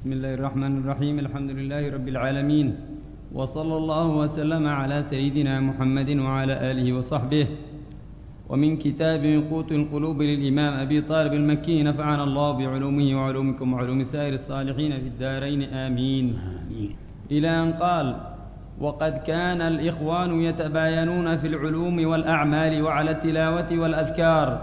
بسم الله الرحمن الرحيم. الحمد لله رب العالمين، وصلى الله وسلم على سيدنا محمد وعلى آله وصحبه. ومن كتاب قوت القلوب للإمام أبي طالب المكي، نفعنا الله بعلومه وعلومكم وعلوم سائر الصالحين في الدارين آمين. إلى أن قال: وقد كان الإخوان يتباينون في العلوم والأعمال وعلى التلاوة والأذكار.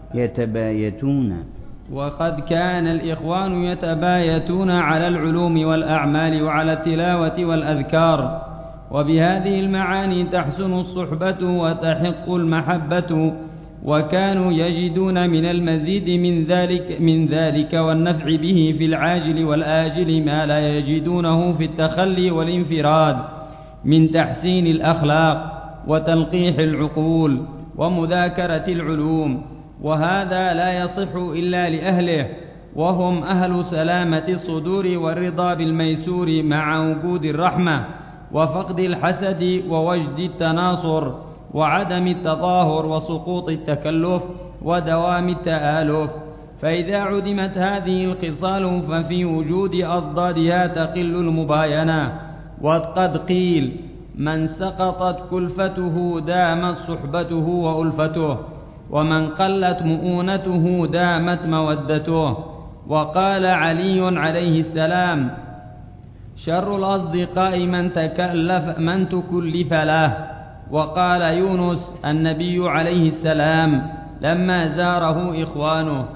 وقد كان الإخوان يتبايتون على العلوم والأعمال وعلى التلاوة والأذكار، وبهذه المعاني تحسن الصحبة وتحق المحبة، وكانوا يجدون من المزيد من ذلك والنفع به في العاجل والآجل ما لا يجدونه في التخلي والانفراد من تحسين الأخلاق وتلقيح العقول ومذاكرة العلوم، وهذا لا يصح إلا لأهله، وهم أهل سلامة الصدور والرضا بالميسور مع وجود الرحمة وفقد الحسد ووجد التناصر وعدم التظاهر وسقوط التكلف ودوام التآلف. فإذا عدمت هذه الخصال ففي وجود أضدادها تقل المباينة. وقد قيل: من سقطت كلفته دامت صحبته وألفته، ومن قلت مؤونته دامت مودته. وقال علي عليه السلام: شر الأصدقاء من تكلف له. وقال يونس النبي عليه السلام لما زاره إخوانه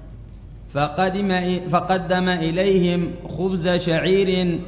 فقدم إليهم خبز شعير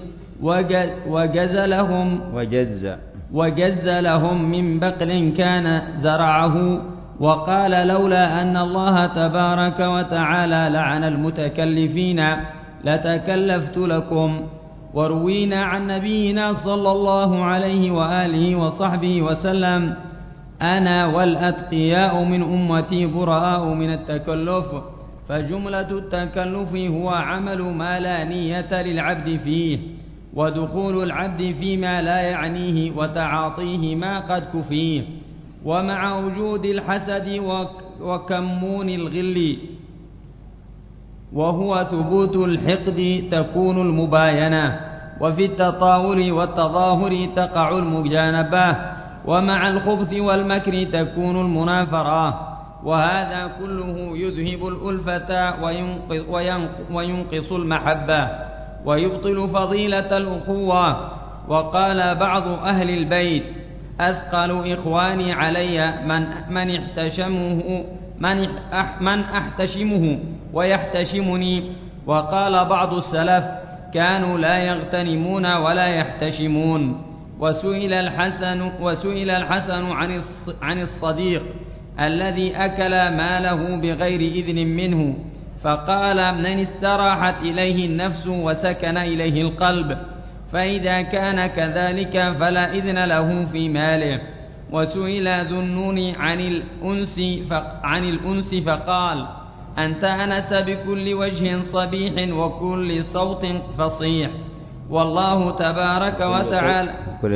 وجز لهم من بقل كان زرعه، وقال: لولا أن الله تبارك وتعالى لعن المتكلفين لتكلفت لكم. وروينا عن نبينا صلى الله عليه وآله وصحبه وسلم: أنا والأتقياء من أمتي براء من التكلف. فجملة التكلف هو عمل ما لا نية للعبد فيه، ودخول العبد فيما لا يعنيه، وتعاطيه ما قد كفيه. ومع وجود الحسد وكمون الغل وهو ثبوت الحقد تكون المباينة، وفي التطاول والتظاهر تقع المجانبة، ومع الخبث والمكر تكون المنافرة. وهذا كله يذهب الألفة وينقص المحبة ويبطل فضيلة الأخوة. وقال بعض أهل البيت: أثقل إخواني علي من أحتشمه ويحتشمني. وقال بعض السلف: كانوا لا يغتنمون ولا يحتشمون. وسئل الحسن عن الصديق الذي أكل ماله بغير إذن منه، فقال: من استراحت إليه النفس وسكن إليه القلب، فإذا كان كذلك فلا إذن له في ماله. وسئل ذو النون عن الأنس فقال: أنت أنس بكل وجه صبيح وكل صوت فصيح. والله تبارك وتعالى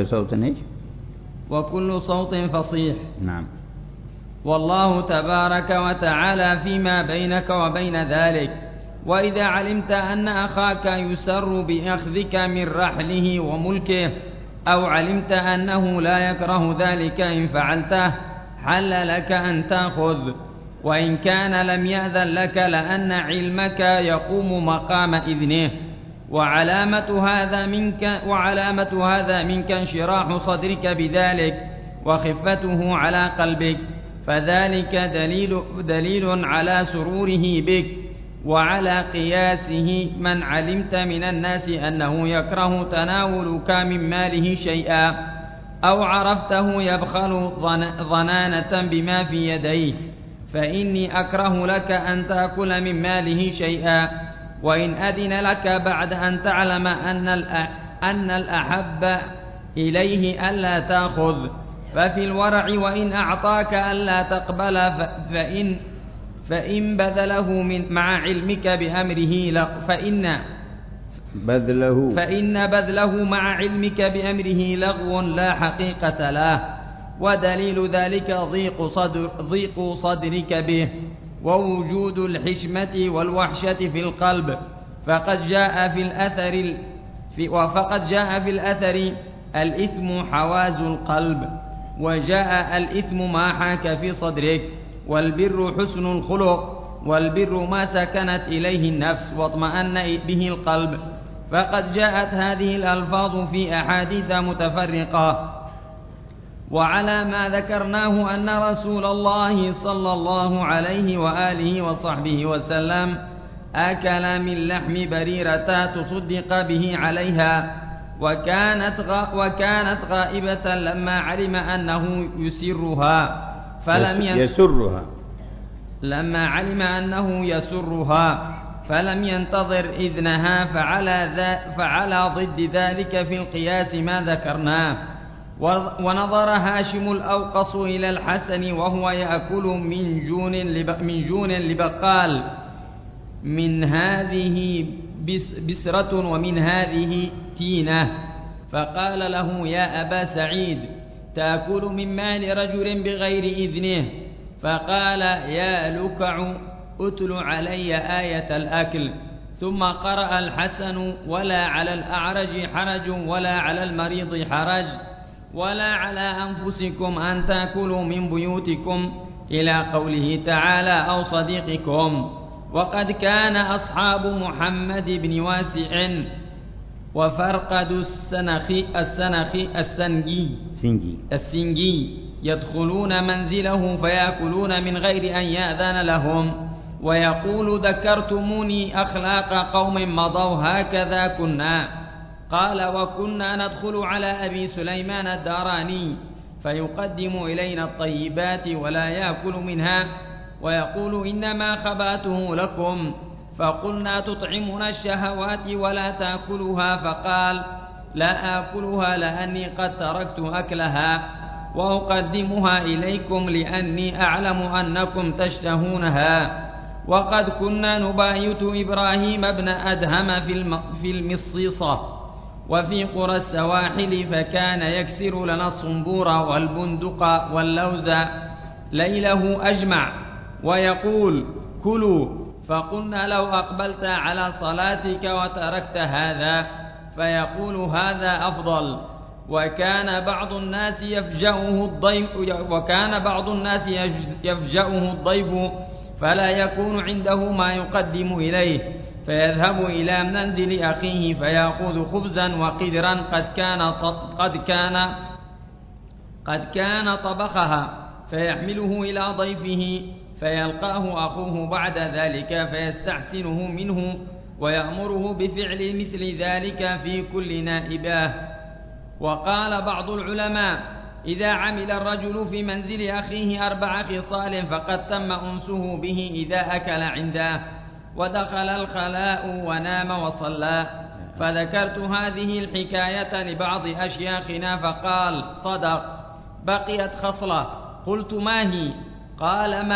وكل صوت فصيح. نعم. والله تبارك وتعالى فيما بينك وبين ذلك. وإذا علمت أن أخاك يسر بأخذك من رحله وملكه، أو علمت أنه لا يكره ذلك إن فعلته، حل لك أن تأخذ، وإن كان لم يأذن لك لأن علمك يقوم مقام إذنه. وعلامة هذا منك انشراح صدرك بذلك وخفته على قلبك، فذلك دليل على سروره بك. وعلى قياسه من علمت من الناس أنه يكره تناولك من ماله شيئا، أو عرفته يبخل ظنانة بما في يديه، فإني أكره لك أن تأكل من ماله شيئا. وإن أذن لك بعد أن تعلم أن الأحب إليه ألا تأخذ، ففي الورع وإن أعطاك ألا تقبل، فإن بذله مع علمك بأمره فإن بذله مع علمك بأمره لغو لا حقيقة له. ودليل ذلك ضيق صدرك به، ووجود الحشمة والوحشة في القلب، فقد جاء في الأثر الإثم حواز القلب، وجاء الإثم ما حاك في صدرك، والبر حسن الخلق، والبر ما سكنت إليه النفس واطمأن به القلب. فقد جاءت هذه الألفاظ في أحاديث متفرقة. وعلى ما ذكرناه أن رسول الله صلى الله عليه وآله وصحبه وسلم أكل من لحم بريرة تصدق به عليها، وكانت غائبة لما علم أنه يسرها فلم ينتظر إذنها، فعلى ضد ذلك في القياس ما ذكرناه. ونظر هاشم الأوقص إلى الحسن وهو يأكل من جون لبقال: من هذه بسرة ومن هذه تينة. فقال له: يا أبا سعيد، تأكل من مال رجل بغير إذنه؟ فقال: يا لكع، أتل علي آية الأكل. ثم قرأ الحسن: ولا على الأعرج حرج ولا على المريض حرج ولا على أنفسكم أن تأكلوا من بيوتكم، إلى قوله تعالى: أو صديقكم. وقد كان أصحاب محمد بن واسع وفرقد السنجي يدخلون منزله فيأكلون من غير أن يأذن لهم، ويقول: ذكرتموني أخلاق قوم مضوا هكذا كنا. قال: وكنا ندخل على أبي سليمان الداراني فيقدم إلينا الطيبات ولا يأكل منها، ويقول: إنما خباته لكم. فقلنا: تطعمنا الشهوات ولا تأكلها؟ فقال: لا آكلها لأني قد تركت أكلها، وأقدمها إليكم لأني أعلم أنكم تشتهونها. وقد كنا نبايت إبراهيم بن أدهم في المصيصة وفي قرى السواحل، فكان يكسر لنا الصنبور والبندق واللوز ليله أجمع ويقول: كلوا. فقلنا: لو أقبلت على صلاتك وتركت هذا، فيقول: هذا أفضل. وكان بعض الناس يفجأه الضيف فلا يكون عنده ما يقدم إليه، فيذهب إلى منزل أخيه فيأخذ خبزا وقدرا قد كان طبخها، فيحمله إلى ضيفه، فيلقاه أخوه بعد ذلك فيستحسنه منه ويأمره بفعل مثل ذلك في كل نائباه. وقال بعض العلماء: إذا عمل الرجل في منزل أخيه 4 خصال فقد تم أنسه به إذا أكل عنده ودخل الخلاء ونام وصلى. فذكرت هذه الحكاية لبعض أشياخنا فقال: صدق. بقيت خصلة. قلت: ما هي؟ قال: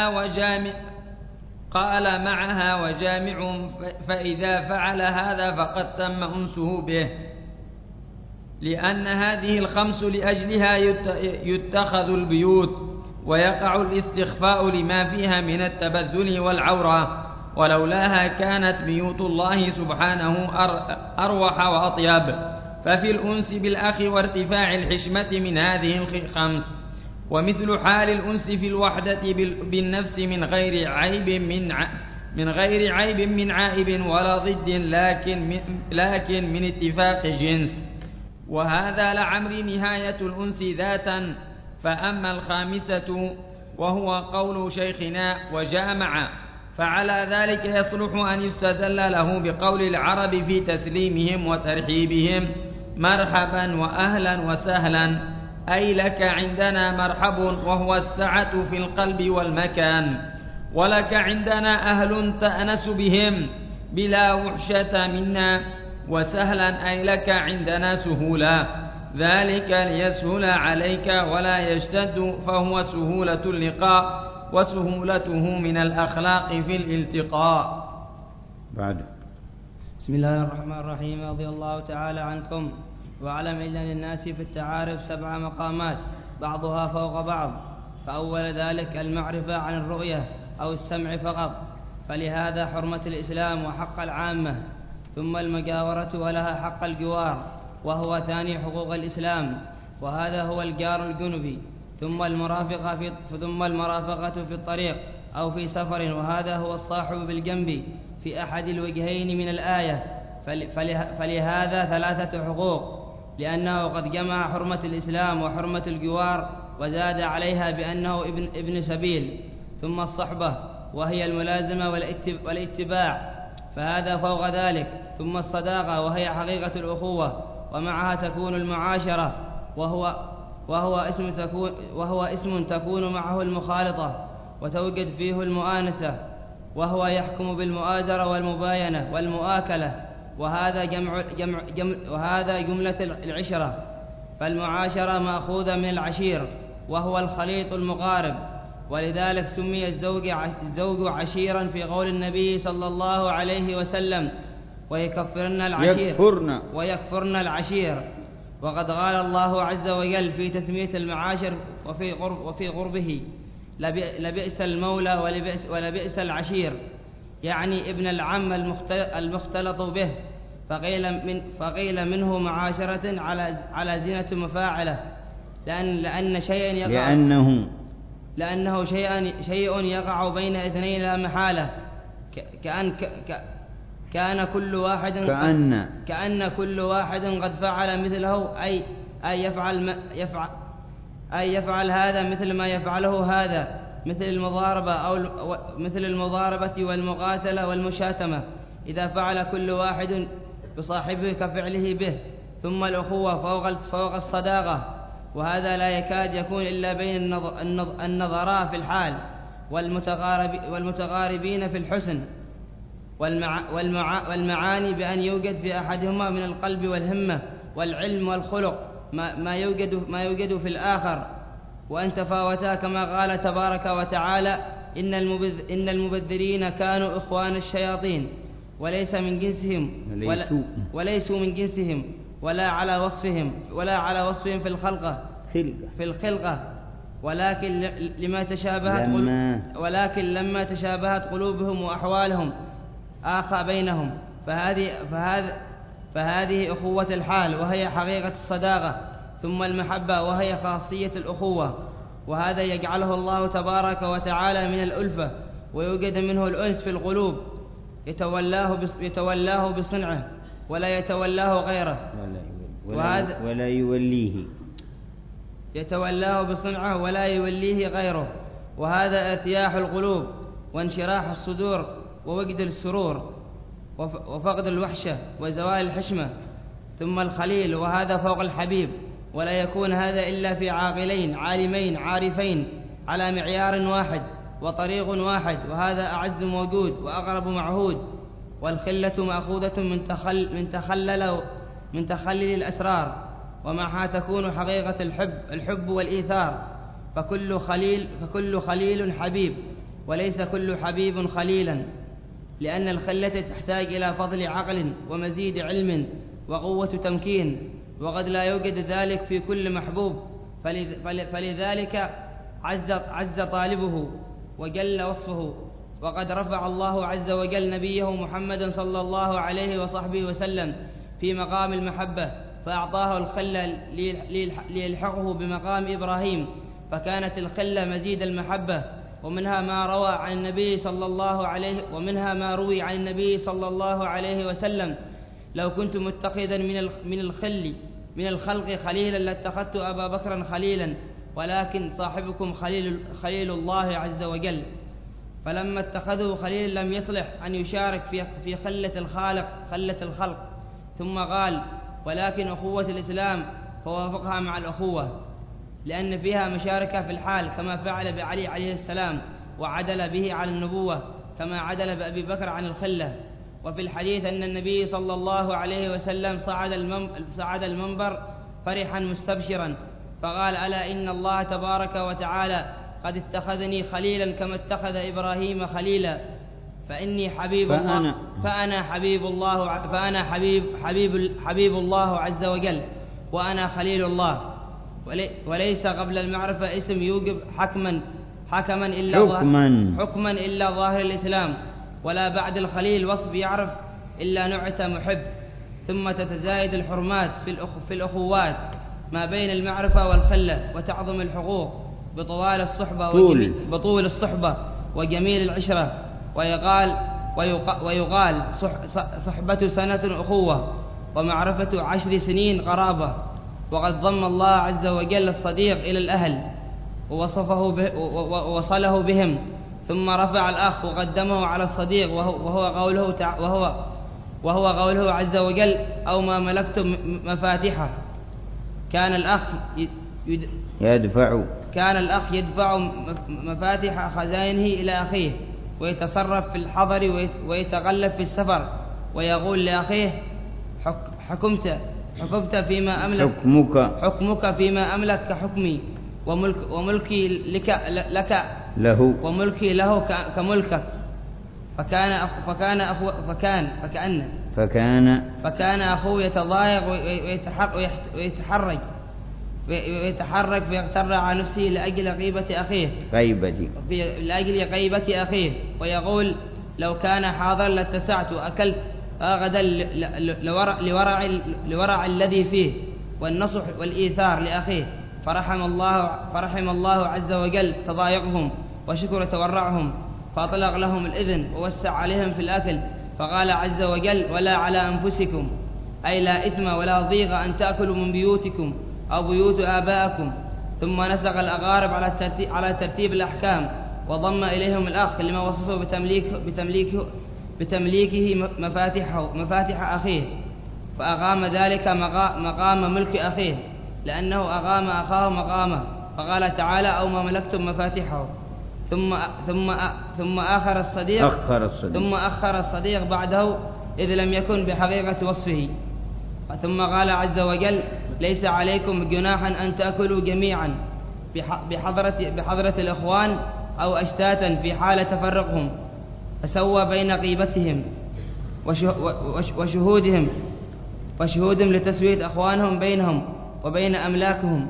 معها وجامع، فإذا فعل هذا فقد تم أنسه به، لأن هذه ال5 لأجلها يتخذ البيوت، ويقع الاستخفاء لما فيها من التبذل والعورة، ولولاها كانت بيوت الله سبحانه أروح وأطيب. ففي الأنس بالأخ وارتفاع الحشمة من هذه ال5، ومثل حال الأنس في الوحدة بالنفس من غير عيب من عائب ولا ضد، لكن من اتفاق جنس. وهذا لعمر نهاية الأنس ذاتا. فأما الخامسة وهو قول شيخنا: وجامع، فعلى ذلك يصلح أن يستدل له بقول العرب في تسليمهم وترحيبهم: مرحبا وأهلا وسهلا، أي لك عندنا مرحب، وهو السعة في القلب والمكان، ولك عندنا أهل تأنس بهم بلا وحشة منا، وسهلا أي لك عندنا سهولا، ذلك ليسهل عليك ولا يشتد، فهو سهولة اللقاء وسهولته من الأخلاق في الالتقاء. بعد. بسم الله الرحمن الرحيم. رضي الله تعالى عنكم. واعلم أن للناس في التعارف 7 مقامات بعضها فوق بعض. فأول ذلك المعرفة عن الرؤية أو السمع فقط، فلهذا حرمة الإسلام وحق العامة، ثم المجاورة ولها حق الجوار وهو ثاني حقوق الإسلام، وهذا هو الجار الجنبي، ثم المرافقة في الطريق أو في سفر، وهذا هو الصاحب بالجنب في أحد الوجهين من الآية. فلهذا ثلاثة حقوق، لأنه قد جمع حرمة الإسلام وحرمة الجوار وزاد عليها بأنه ابن سبيل، ثم الصحبة وهي الملازمة والاتباع، فهذا فوق ذلك، ثم الصداقة وهي حقيقة الأخوة، ومعها تكون المعاشرة وهو اسم تكون معه المخالطة وتوجد فيه المؤانسة، وهو يحكم بالمؤازرة والمباينة والمؤاكلة، وهذا وهذا جملة العشرة. فالمعاشرة مأخوذة من العشير وهو الخليط المقارب، ولذلك سمي الزوج عشيرا في قول النبي صلى الله عليه وسلم: ويكفرن العشير. وقد قال الله عز وجل في تسمية المعاشر وفي قربه: لبئس المولى ولبئس العشير، يعني ابن العم المختلط به. فقيل منه معاشرة على زينة مفاعلة، لأنه شيء يقع بين اثنين لا محالة، كأن كل واحد قد فعل مثله، أي يفعل هذا مثل ما يفعله هذا، مثل المضاربة والمقاتلة والمشاتمة، إذا فعل كل واحد بصاحبه كفعله به. ثم الأخوة فوق الصداقة، وهذا لا يكاد يكون إلا بين النظراء في الحال والمتقاربين في الحسن والمعاني، بأن يوجد في أحدهما من القلب والهمة والعلم والخلق ما يوجد في الآخر، وأن تفاوتا، كما قال تبارك وتعالى: إن المبذرين كانوا إخوان الشياطين وليسوا من جنسهم ولا على وصفهم في الخلقة، ولكن لما تشابهت قلوبهم وأحوالهم آخى بينهم، فهذه أخوة الحال وهي حقيقة الصداقة. ثم المحبة وهي خاصية الأخوة، وهذا يجعله الله تبارك وتعالى من الألفة، ويوجد منه الأنس في القلوب، يتولاه بصنعه ولا يتولاه غيره، يتولاه بصنعه ولا يوليه غيره، وهذا ارتياح القلوب وانشراح الصدور ووجد السرور وفقد الوحشة وزوال الحشمة. ثم الخليل، وهذا فوق الحبيب، ولا يكون هذا إلا في عاقلين عالمين عارفين على معيار واحد وطريق واحد، وهذا أعز موجود وأقرب معهود. والخلة مأخوذة من تخلل الأسرار، ومعها تكون حقيقة الحب والإيثار. فكل خليل حبيب، وليس كل حبيب خليلا، لأن الخلة تحتاج إلى فضل عقل ومزيد علم وقوة تمكين، وقد لا يوجد ذلك في كل محبوب، فلذلك عز طالبه وجل وصفه. وقد رفع الله عز وجل نبيه محمدا صلى الله عليه وصحبه وسلم في مقام المحبة، فأعطاه الخلة ليلحقه بمقام إبراهيم، فكانت الخلة مزيد المحبة. ومنها ما روى عن النبي صلى روي عن النبي صلى الله عليه وسلم: لو كنت متخذا من الخلق خليلا لاتخذت أبا بكر خليلا، ولكن صاحبكم خليل الله عز وجل. فلما اتخذه خليلا لم يصلح أن يشارك في خلة الخلق. ثم قال: ولكن أخوة الإسلام فوافقها مع الأخوة، لأن فيها مشاركة في الحال، كما فعل بعلي عليه السلام، وعدل به عن النبوة كما عدل بأبي بكر عن الخلة. وفي الحديث أن النبي صلى الله عليه وسلم صعد المنبر فرحا مستبشرا، فقال: ألا إن الله تبارك وتعالى قد اتخذني خليلا كما اتخذ إبراهيم خليلا، فأنا حبيب الله عز وجل، وأنا خليل الله. وليس قبل المعرفة اسم يوجب حكما إلا ظاهر الإسلام، ولا بعد الخليل وصف يعرف إلا نعت محب. ثم تتزايد الحرمات في الأخوات ما بين المعرفة والخلة، وتعظم الحقوق بطول الصحبة وجميل العشرة. ويقال صحبة سنة أخوة، ومعرفة 10 سنين قرابة. وقد ضم الله عز وجل الصديق إلى الأهل ووصله بهم، ثم رفع الأخ وقدمه على الصديق، وهو قوله عز وجل: أو ما ملكتم مفاتحه. كان الأخ يدفع مفاتح خزائنه إلى أخيه، ويتصرف في الحضر ويتغلب في السفر، ويقول لأخيه: حكمك فيما أملك كحكمي، وملكي لك وملكي له كملكك. فكان أخوه يتضايق ويتحرك فيغتر على نفسه لأجل غيبة أخيه، ويقول: لو كان حاضر لاتسعت وأكلت غدا لورع الذي فيه والنصح والإيثار لأخيه. فرحم الله عز وجل تضايقهم وشكر تورعهم، فأطلق لهم الإذن ووسع عليهم في الأكل، فقال عز وجل: ولا على أنفسكم، أي لا إثم ولا ضيق أن تأكلوا من بيوتكم أو بيوت آبائكم. ثم نسق الأقارب على ترتيب الأحكام، وضم إليهم الأخ لما وصفه بتمليكه مفاتح أخيه، فأقام ذلك مقام ملك أخيه، لأنه أقام أخاه مقامه. فقال تعالى: أو ما ملكتم مفاتحه. ثم أخر الصديق بعده، إذ لم يكن بحقيقة وصفه. ثم قال عز وجل: ليس عليكم جناح أن تأكلوا جميعا بحضرة الإخوان أو أشتاتا في حال تفرقهم، فسوى بين غيبتهم وشهودهم لتسوية أخوانهم بينهم وبين أملاكهم،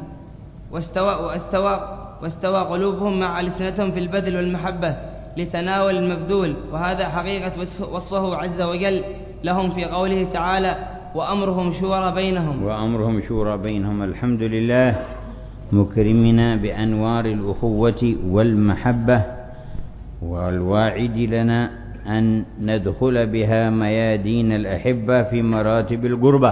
واستوى قلوبهم مع ألسنتهم في البذل والمحبة لتناول المبذول. وهذا حقيقة وصفه عز وجل لهم في قوله تعالى: وأمرهم شورى بينهم. الحمد لله مكرمنا بأنوار الأخوة والمحبة، والواعد لنا أن ندخل بها ميادين الأحبة في مراتب القربة،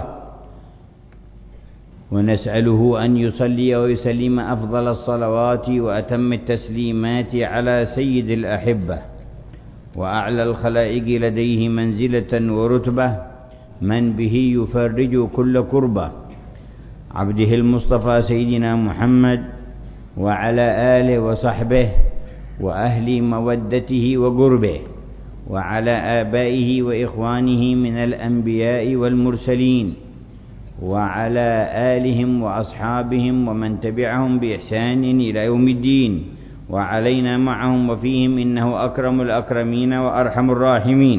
ونسأله أن يصلي ويسلم أفضل الصلوات وأتم التسليمات على سيد الأحبة وأعلى الخلائق لديه منزلة ورتبة، من به يفرج كل كربة، عبده المصطفى سيدنا محمد، وعلى آله وصحبه وأهل مودته وقربه، وعلى آبائه وإخوانه من الأنبياء والمرسلين، وعلى آلهم وأصحابهم ومن تبعهم بإحسان إلى يوم الدين، وعلينا معهم وفيهم، إنه أكرم الأكرمين وأرحم الراحمين.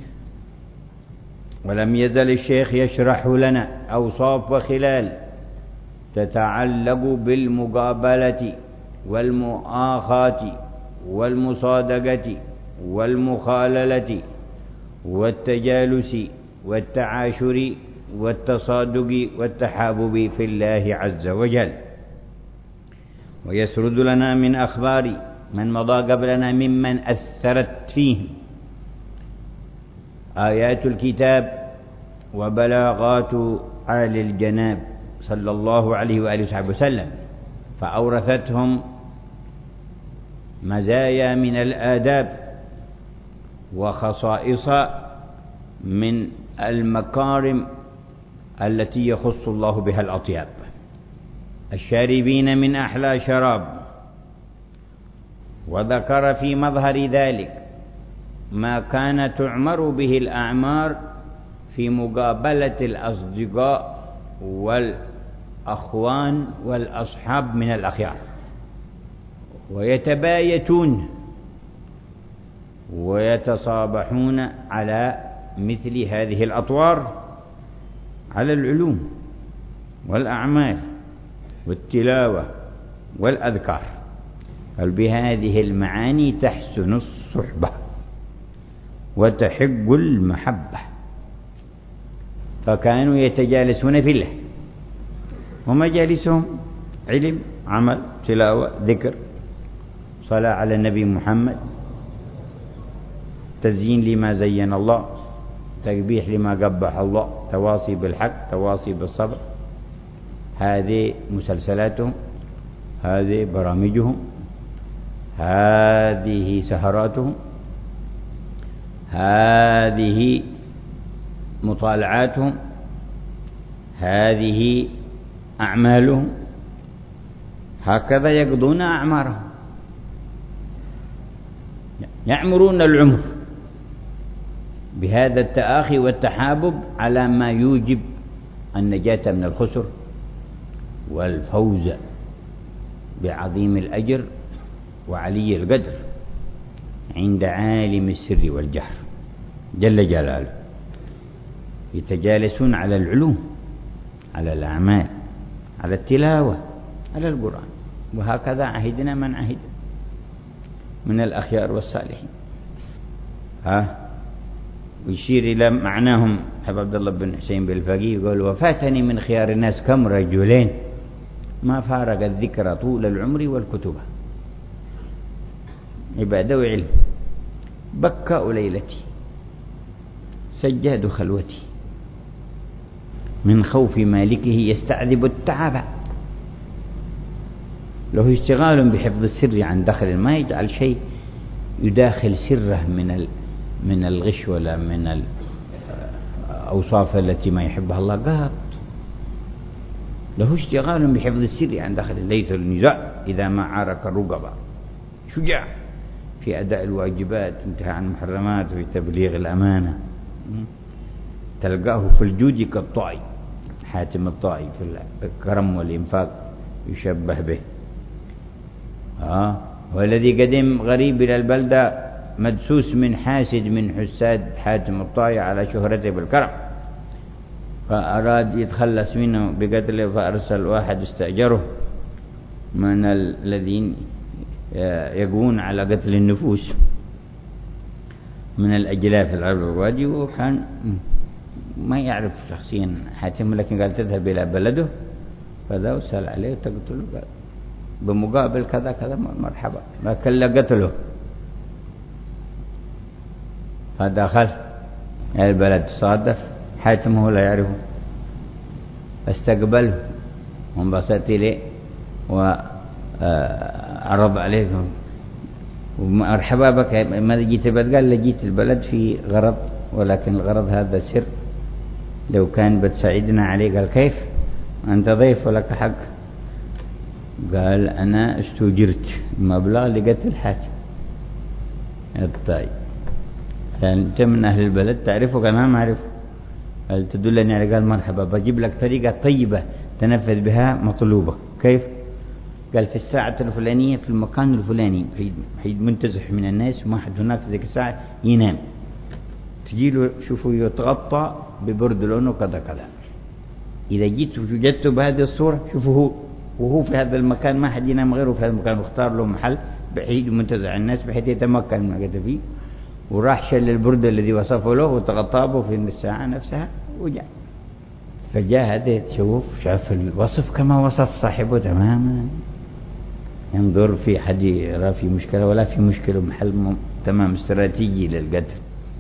ولم يزل الشيخ يشرح لنا أوصاف وخلال تتعلق بالمقابلة والمؤاخاة والمصادقة والمخاللة والتجالس والتعاشر والتصادق والتحابب في الله عز وجل، ويسرد لنا من أخبار من مضى قبلنا ممن أثرت فيهم آيات الكتاب وبلاغات آل الجناب صلى الله عليه وآله وصحبه وسلم، فأورثتهم مزايا من الآداب وخصائص من المكارم التي يخص الله بها الأطياب، الشاربين من أحلى شراب. وذكر في مظهر ذلك ما كان تعمر به الأعمار في مقابلة الأصدقاء والأخوان والأصحاب من الأخيار، ويتبايتون ويتصابحون على مثل هذه الأطوار، على العلوم والأعمال والتلاوة والأذكار، بل بهذه المعاني تحسن الصحبة. وتحق المحبة. فكانوا يتجالسون في الله، ومجالسهم علم، عمل، تلاوة، ذكر، صلاة على النبي محمد، تزيين لما زين الله، تقبيح لما قبح الله، تواصي بالحق، تواصي بالصبر. هذه مسلسلاتهم، هذه برامجهم، هذه سهراتهم، هذه مطالعاتهم، هذه أعمالهم. هكذا يقضون أعمارهم، يعمرون العمر بهذا التآخي والتحابب على ما يوجب النجاة من الخسر والفوز بعظيم الأجر وعلي القدر عند عالم السر والجهر جل جلاله. يتجالسون على العلوم، على الأعمال، على التلاوة، على القرآن. وهكذا عهدنا من عهد من الأخيار والصالحين. ويشير إلى معناهم حب عبد الله بن حسين بالفقيه، يقول: وفاتني من خيار الناس كم رجلين ما فارق الذكر طول العمر والكتب. عبادة وعلم، بكاء ليلتي، سجاد خلوتي، من خوف مالكه يستعذب التعب. له اشتغال بحفظ السر عن دخل، ما يجعل شيء يداخل سره من الغش ولا من الأوصاف التي ما يحبها الله قط. له اشتغال بحفظ السر عن دخل، ليس النزاع إذا ما عارك الرقبة، شجاع في أداء الواجبات، انتهى عن المحرمات، وفي تبليغ الأمانة. تلقاه في الجود كالطائي، حاتم الطائي في الكرم والإنفاق يشبه به. والذي قدم غريب إلى البلدة مدسوس من حاسد من حساد حاتم الطائي على شهرته بالكرم، فأراد يتخلص منه بقتله، فأرسل واحد استأجره من الذين يقوون على قتل النفوس من الأجلاف العرب الوادي، وكان ما يعرف شخصيا حاتم، لكن قال: تذهب إلى بلده فذا وسأل عليه وتقتله، بمقابل كذا كذا، مرحبا، لكن لا قتله. فدخل البلد، صادف حاتم هو لا يعرفه، فاستقبله وانبسط إليه وعرض عليه: ومرحبا بك، ماذا جيت البلد؟ قال: جيت البلد في غرض، ولكن الغرض هذا سر، لو كان بتساعدنا عليه. قال: كيف؟ أنت ضيف ولك حق. قال: أنا استوجرت مبلغ لقتل حاتم الطائي، فأنت من أهل البلد تعرفه؟ قال: ما أعرفه. قال: تدلني عليه؟ قال: مرحبا، بجيب لك طريقة طيبة تنفذ بها مطلوبة. كيف؟ قال: في الساعة الفلانية في المكان الفلاني، حيث منتزح من الناس، وما حد هناك في ذيك الساعة ينام، تجي له شوفوا يتغطى ببرد لونه كذا كذا. إذا جيت وجدته بهذه الصورة، شوفوا وهو في هذا المكان، ما حد ينام غيره في هذا المكان، واختار له محل بعيد ومنتزع الناس بحيث يتمكن من قد فيه، وراح شل البرد الذي وصفه له وتغطى به في الساعة نفسها وجاء. فجاء هذا تشوف، شاف الوصف كما وصف صاحبه تماما، ينظر في حد يرى في مشكلة ولا في مشكلة، محل تمام استراتيجي للقتل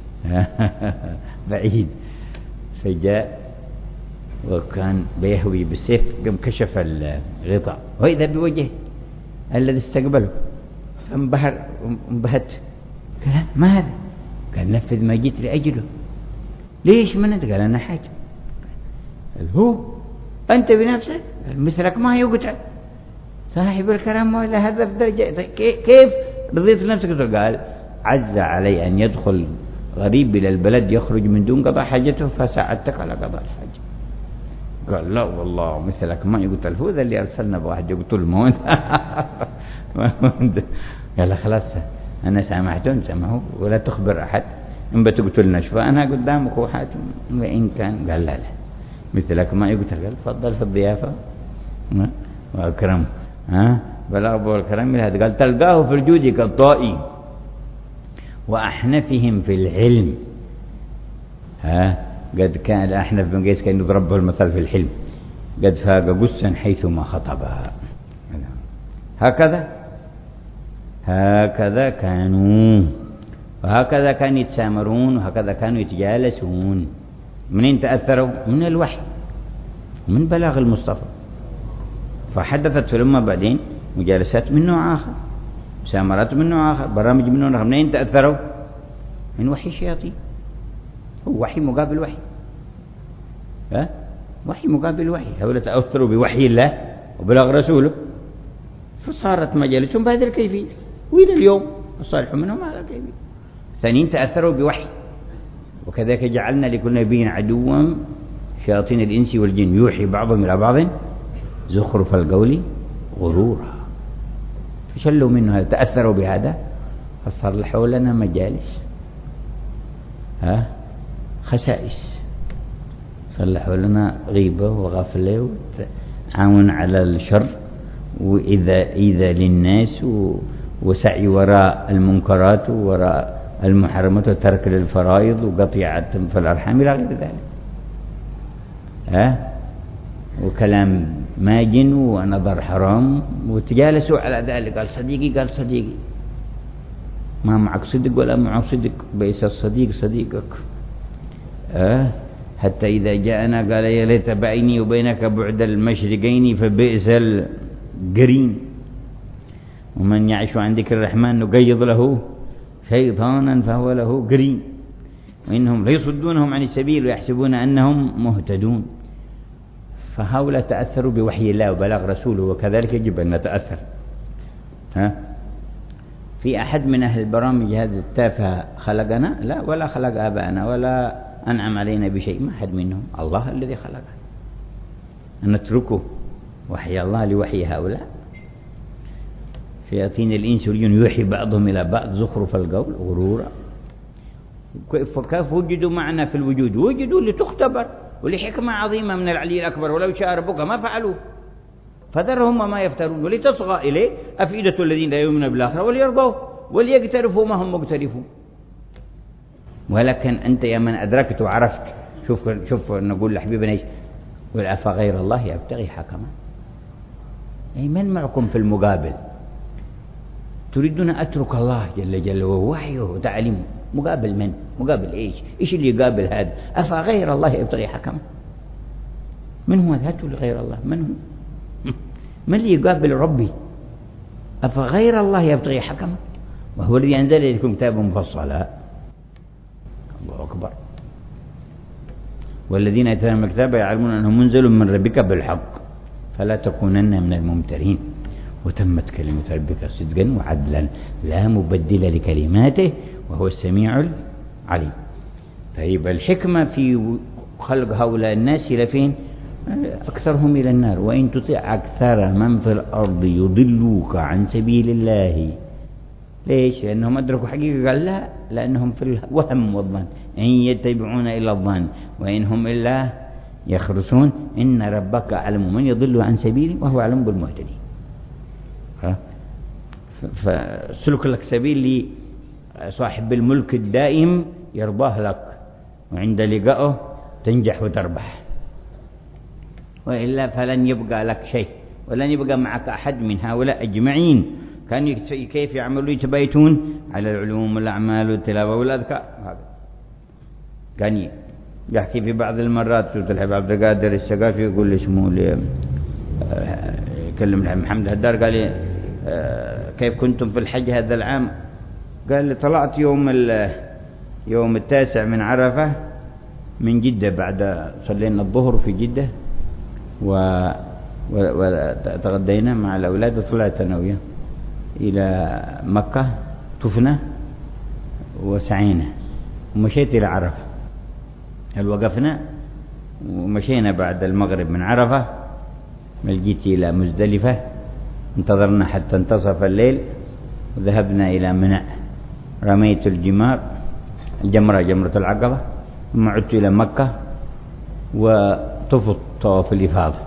بعيد. فجاء وكان بيهوي بالسيف، قام كشف الغطاء وإذا بوجه الذي استقبله، فانبهت. قال: ما هذا؟ قال: نفذ ما جيت لأجله. ليش من أنت؟ قال: أنا حاجة. قال: هو أنت بنفسك؟ قال: مثلك ما يقتل، صاحب الكرم ولا هذا الدرجة، كيف رضيت نفسك؟ قال: عز علي أن يدخل غريب إلى البلد يخرج من دون قضاء حاجته، فساعدتك على قضاء الحاجة. قال: لا والله مثلك ما يقتل، هو ذا اللي أرسلنا بواحد يقتل موت. قال: خلاص أنا سامحتهم، سامحوا، ولا تخبر أحد إن بتقتلناش، فأنا قدامك وحاتم وإن كان. قال: لا مثلك ما يقتل. قال: تفضل في الضيافة وأكرم. بلا أبو الكرم هذا. قال: تلقاه في الجود كالطائي، وأحنفهم في العلم. قد كان الأحنف بن قيس كان يضرب به المثل في الحلم، قد فاق قسا حيثما خطبها. هكذا كانوا، وهكذا كانوا يتسامرون، وهكذا كانوا يتجالسون. منين تأثروا؟ من الوحي، من بلاغ المصطفى. فحدثت في الأمة بعدين مجالسات من نوع آخر، مسامرات من نوع آخر، برامج من نوع آخر. منين تأثروا؟ من وحي الشياطين. هو وحي مقابل وحي، وحي مقابل وحي. هؤلاء تأثروا بوحي الله وبلاغ رسوله، فصارت مجالسهم بهذه الكيفية، وإلى اليوم الصالح منهم هذا الكيفية. ثانيين تأثروا بوحي. وكذلك جعلنا لكل نبي عدوا شياطين الإنس والجن يوحي بعضهم إلى بعض زخرف القول غرورا. فشلوا منه هذا، تأثروا بهذا، فصلحوا لنا مجالس خسائس، صلحوا لنا غيبة وغفلة وتعاون على الشر وإذا للناس وسعي وراء المنكرات وراء المحرمات وترك للفرائض وقطيعة في الأرحام إلى غير ذلك. وكلام ماجن ونظر حرام، وتجالسوا على ذلك. قال صديقي ما معك صدق ولا معه صدق، بئس الصديق صديقك. حتى إذا جاءنا قال يا ليت بيني وبينك بعد المشرقين فبئس القرين، ومن يعش عن ذكر الرحمن نقيض له شيطانا فهو له قرين، وإنهم ليصدونهم عن السبيل ويحسبون أنهم مهتدون. فهؤلاء تأثروا بوحي الله وبلاغ رسوله، وكذلك يجب أن نتأثر. في أحد من أهل البرامج هذه التافهة خلقنا؟ لا، ولا خلق آباءنا ولا أنعم علينا بشيء، ما أحد منهم، الله الذي خلقنا. أن نتركه وحي الله لوحي هؤلاء. شياطين الإنس والجن يوحي بعضهم إلى بعض زخرف القول غرورا. فكيف وجدوا معنا في الوجود؟ وجدوا لتختبر ولحكمة عظيمة من العلي الأكبر، ولو شاء ربك ما فعلوا فذرهم وما يفترون، ولتصغى إليه أفئدة الذين لا يؤمنون بالآخرة وليرضوا وليقترفوا ما هم مقترفون. ولكن أنت يا من أدركت وعرفت، شوف نقول لحبيبنا إيش؟ قل أفغير الله يبتغي حكما. أي من معكم في المقابل؟ تريدون أترك الله جل جلاله ووحيه وتعليمه، مقابل من؟ مقابل إيش اللي يقابل هذا؟ أفغير الله يبتغي حكما. من هو هاتوا لغير الله؟ من هو؟ من اللي يقابل ربي؟ أفغير الله يبتغي حكما، وهو الذي أنزل إليكم كتابا مفصلا. الله أكبر. والذين يتلون الكتاب يعلمون أنه منزل من ربك بالحق فلا تكونن من الممترين وتمت كلمة ربك صدقا وعدلا لا مبدل لكلماته وهو السميع العليم. طيب الحكمة في خلق هؤلاء الناس إلى فين؟ أكثرهم إلى النار. وإن تطع أكثر من في الأرض يضلوك عن سبيل الله. ليش؟ لأنهم أدركوا حقيقة؟ قال لا، لأنهم في الوهم والظن، إن يتبعون إلا الظن وإن هم إلا يخرسون. إن ربك أعلم من يضل عن سبيله وهو أعلم بالمهتدين. فسلك لك سبيل لصاحب الملك الدائم يرضاه لك، وعند لقائه تنجح وتربح، وإلا فلن يبقى لك شيء ولن يبقى معك أحد من هؤلاء أجمعين. كانوا كيف يعملوا؟ يتبايتون على العلوم والأعمال والتلاوة والأذكار. كان يحكي في بعض المرات سورة الحبيب عبد القادر الثقافي يقول لي اسمه يكلم محمد هدار، قال لي كيف كنتم في الحج هذا العام؟ قال لي طلعت يوم 9 من عرفة من جدة، بعد صلينا الظهر في جدة وتغدينا مع الأولاد، وطلعت أنا وياه إلى مكة، طفنا وسعينا ومشيت إلى عرفة. هل وقفنا ومشينا بعد المغرب من عرفة، جيت إلى مزدلفة، انتظرنا حتى انتصف الليل وذهبنا إلى منى، رميت جمرة العقبة، ثم عدت إلى مكة وطفت طواف الإفاضة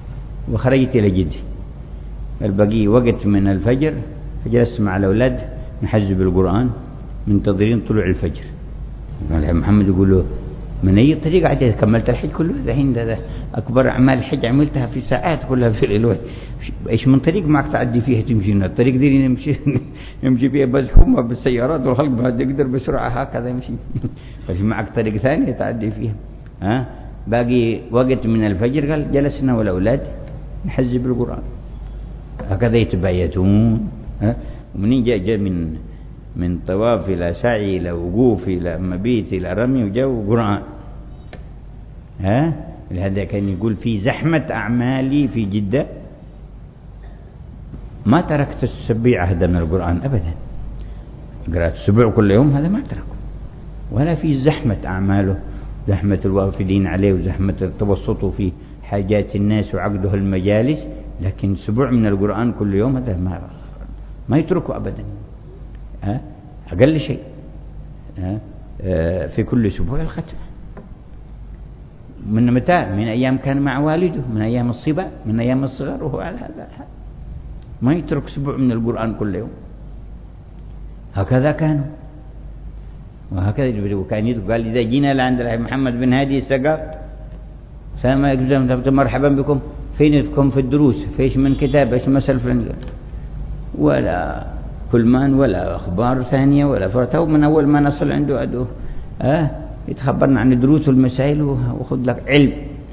وخرجت إلى جدة. البقي وقت من الفجر، فجلست مع الأولاد نحج بالقرآن منتظرين طلوع الفجر. محمد يقول له من أي طريقة عدد كملت الحج كله؟ ده أكبر أعمال الحج عملتها في ساعات كلها في الوقت. إيش من طريق معك تعدي فيها تمشينا؟ الطريق دي نمشي فيها بزحومة بالسيارات والخلق ما تقدر بسرعة هكذا يمشي. بس معك طريق ثانية تعدي فيها. باقي وقت من الفجر قال جلسنا والأولاد نحج بالقرآن. هكذا يتبايتون. ومنين جاء من طواف إلى سعي إلى وقوف إلى مبيت إلى رمي وجو قرآن. لهذا كان يقول في زحمة أعمالي في جدة ما تركت السبيع هذا من القرآن أبدا. قرأت السبوع كل يوم هذا ما تركه، ولا في زحمة أعماله، زحمة الوافدين عليه وزحمة التوسط في حاجات الناس وعقده المجالس، لكن سبوع من القرآن كل يوم هذا ما يتركه أبدا. أقل شيء في كل أسبوع الختمة. من متى؟ من أيام كان مع والده، من أيام الصبا، من أيام الصغر، وهو على هذا الحال ما يترك أسبوع من القرآن كل يوم. هكذا كانوا، وهكذا وكان يدعو. قال إذا جينا لعند محمد بن هادي السقاف سلام عليكم مرحبا بكم، فينكم في الدروس، فيش من كتاب، ايش مسألة فلان، ولا كلمان ولا أخبار ثانية ولا فرتو. من أول ما نصل عنده أدوه يتخبرنا عن الدروس والمسائل وخذ لك علم.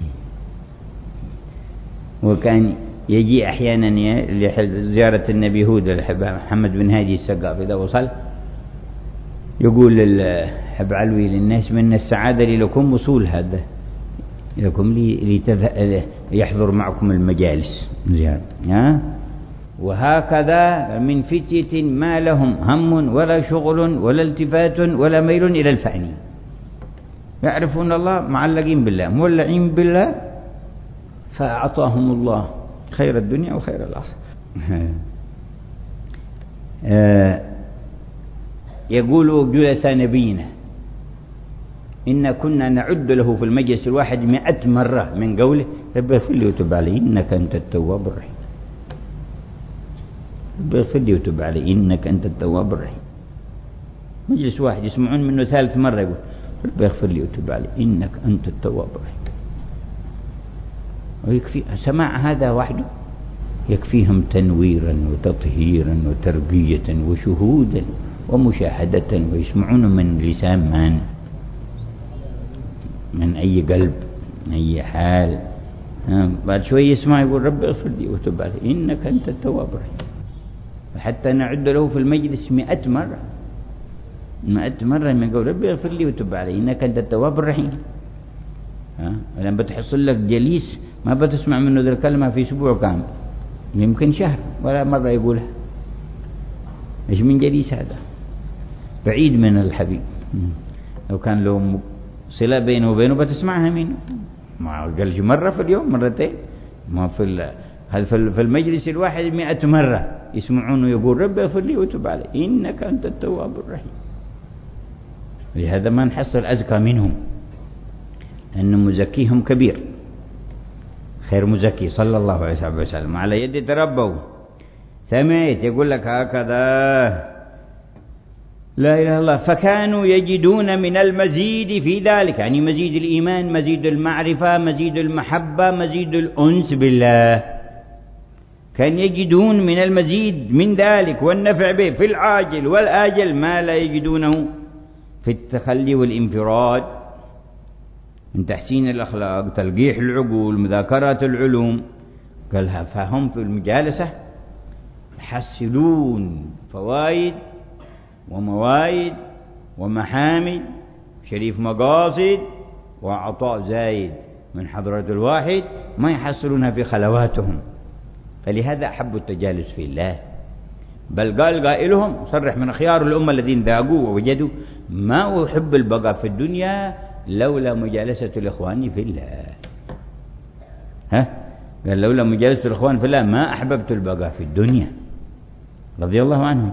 وكان يجي أحيانا لزيارة النبي هود محمد بن هادي السقاف، إذا وصل يقول الحب علوي للناس من السعادة لكم وصول هذا لكم يحضر معكم المجالس زيارة. وهكذا من فتية ما لهم هم ولا شغل ولا التفات ولا ميل إلى الفاني، يعرفون الله معلقين بالله مولعين بالله، فأعطاهم الله خير الدنيا وخير الآخرة. يقول جلس نبينا إن كنا نعد له في المجلس الواحد 100 مرة من قوله رب اغفر لي وتب علي إنك أنت التواب الرحيم. رب اغفر لي وتب علي إنك أنت التواب الرحيم. مجلس واحد يسمعون منه 3 مرة يقول رب اغفر لي وتب علي إنك أنت التواب الرحيم. ويكفي سماع هذا وحده يكفيهم تنويرا وتطهيرا وترقية وشهودا ومشاهدة، ويسمعون من لسان من أي قلب من أي حال. بعد شوي يسمع يقول رب اغفر لي وتب علي إنك أنت التواب الرحيم. حتى نعد له في المجلس 100 مرة 100 مرة من يقول رب اغفر لي وتب علي إنك أنت التواب الرحيم. لما بتحصل لك جليس ما بتسمع منه ذي الكلمة في أسبوع كامل، يمكن شهر ولا مرة يقولها. إيش من جليس هذا؟ بعيد من الحبيب. لو كان له صلة بينه وبينه بتسمعها منه، ما قالش مرة في اليوم مرتين، ما في المجلس الواحد 100 مرة يسمعونه يقول رب اغفر لي وتب علي إنك أنت التواب الرحيم. لهذا ما نحصل أزكى منهم، أن مزكيهم كبير، خير مزكي صلى الله عليه وسلم على يد تربوا. سمعت يقول لك هكذا لا إله إلا الله، فكانوا يجدون من المزيد في ذلك، يعني مزيد الإيمان، مزيد المعرفة، مزيد المحبة، مزيد الأنس بالله. كان يجدون من المزيد من ذلك والنفع به في العاجل والآجل ما لا يجدونه في التخلي والانفراد من تحسين الأخلاق، تلقيح العقول، مذاكرة العلوم. قالها فهم في المجالسة يحصلون فوائد وموايد ومحامد، شريف مقاصد وعطاء زايد من حضرة الواحد ما يحصلونها في خلواتهم. فلهذا أحبوا التجالس في الله. بل قال قائلهم صرح من خيار الأمة الذين ذاقوا ووجدوا ما أحب البقاء في الدنيا لولا مجالسة الإخوان في الله. قال لولا مجالسة الإخوان في الله ما أحببت البقاء في الدنيا، رضي الله عنهم.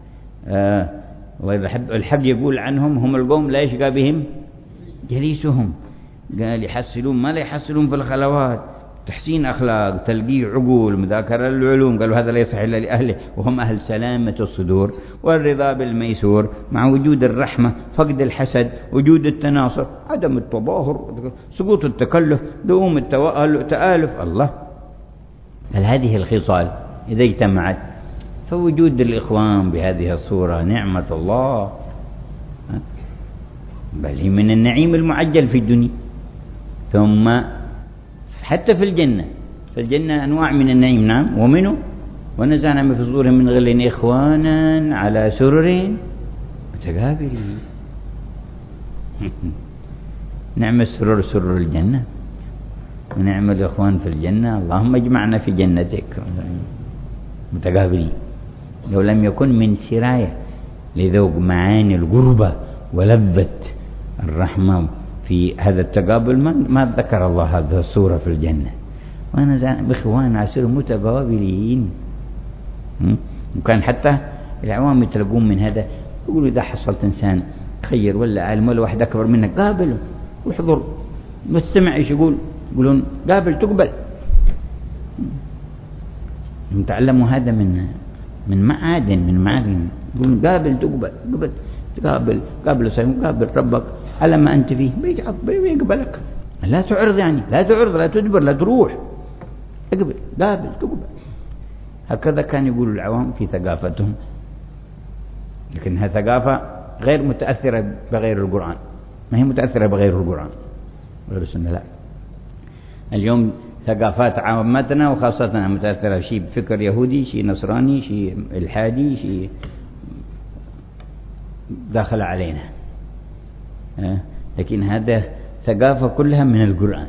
والحق يقول عنهم هم القوم لا يشقى بهم جليسهم. قال يحصلون ما لا يحصلون في الخلوات، تحسين أخلاق، تلقيح عقول، مذاكرة العلوم، قالوا هذا لا يصح إلا لأهله وهم أهل سلامة الصدور، والرضا بالميسور مع وجود الرحمة، فقد الحسد، وجود التناصر، عدم التظاهر، سقوط التكلف، دوم التآلف. الله، هل هذه الخصال إذا اجتمعت فوجود الإخوان بهذه الصورة نعمة الله، بل هي من النعيم المعجل في الدنيا. ثم حتى في الجنة، في الجنة أنواع من النعيم، نعم، ومنه ونزعنا من صدورهم من غل إخوانا على سرر متقابلين. نعم السرور سرور الجنة، ونعم الإخوان في الجنة. اللهم اجمعنا في جنتك متقابلين. لو لم يكن من سراية لذوق معاني القربة ولذة الرحمة في هذا التقابل ما ذكر الله هذه الصورة في الجنة. وأنا بإخوان عسر متقابلين. وكان حتى العوام يتلقون من هذا، يقولوا إذا حصلت إنسان خير ولا عالم ولا واحد أكبر منك قابله واحضر، مستمع إيش يقولون قابل تقبل. تعلموا هذا من معادن يقولون قابل تقبل، قابل سيم، قابل ربك على ما أنت فيه بيقبلك. لا تعرض، يعني لا تعرض، لا تدبر، لا تروح، اقبل، قابل تقبل. هكذا كان يقول العوام في ثقافتهم، لكنها ثقافة غير متأثرة بغير القرآن، ما هي متأثرة بغير القرآن غير السنة. لا، اليوم ثقافات عامتنا وخاصتنا متأثرة شيء بفكر يهودي، شيء نصراني، شيء إلحادي، شيء داخل علينا. لكن هذا ثقافة كلها من القرآن،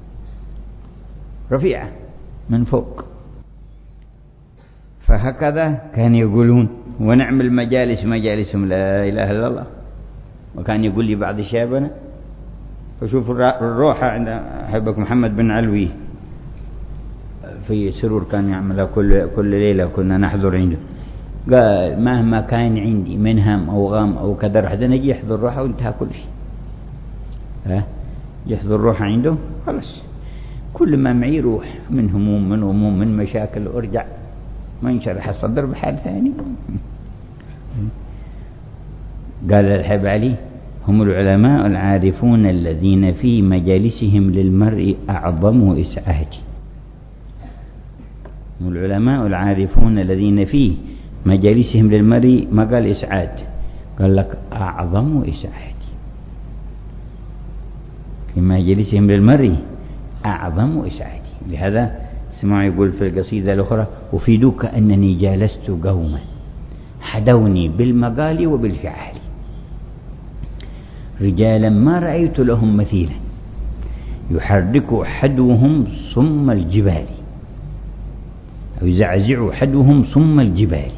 رفيعة من فوق. فهكذا كان يقولون. ونعم المجالس مجالسهم لا إله إلا الله. وكان يقول لي بعض شابنا، فشوف الروحة عند حبك محمد بن علوي في سرور كان يعملها كل ليلة، كنا نحضر عنده. قال مهما كان عندي من هم أو غام أو كدر راح نجي يحضر روحه وانتهى كل شيء. يحضر روحه عنده خلاص، كل ما معي روح من هموم من غموم من مشاكل، وارجع ما ينشرح الصدر بحال ثاني. قال الحب علي هم العلماء العارفون الذين في مجالسهم للمرء أعظم إسعاج. هم العلماء العارفون الذين في مجالسهم للمرء، ما قال إسعاج، قال لك أعظم إسعاج. في مجالسهم للمرء أعظم إسعاج. لهذا سمع يقول في القصيدة الأخرى: أفيدك أنني جالست قوما حدوني بالمقال وبالفعال، رجالا ما رأيت لهم مثيلا، يحرك حدوهم صم الجبال، أو يزعزع حدوهم صم الجبال،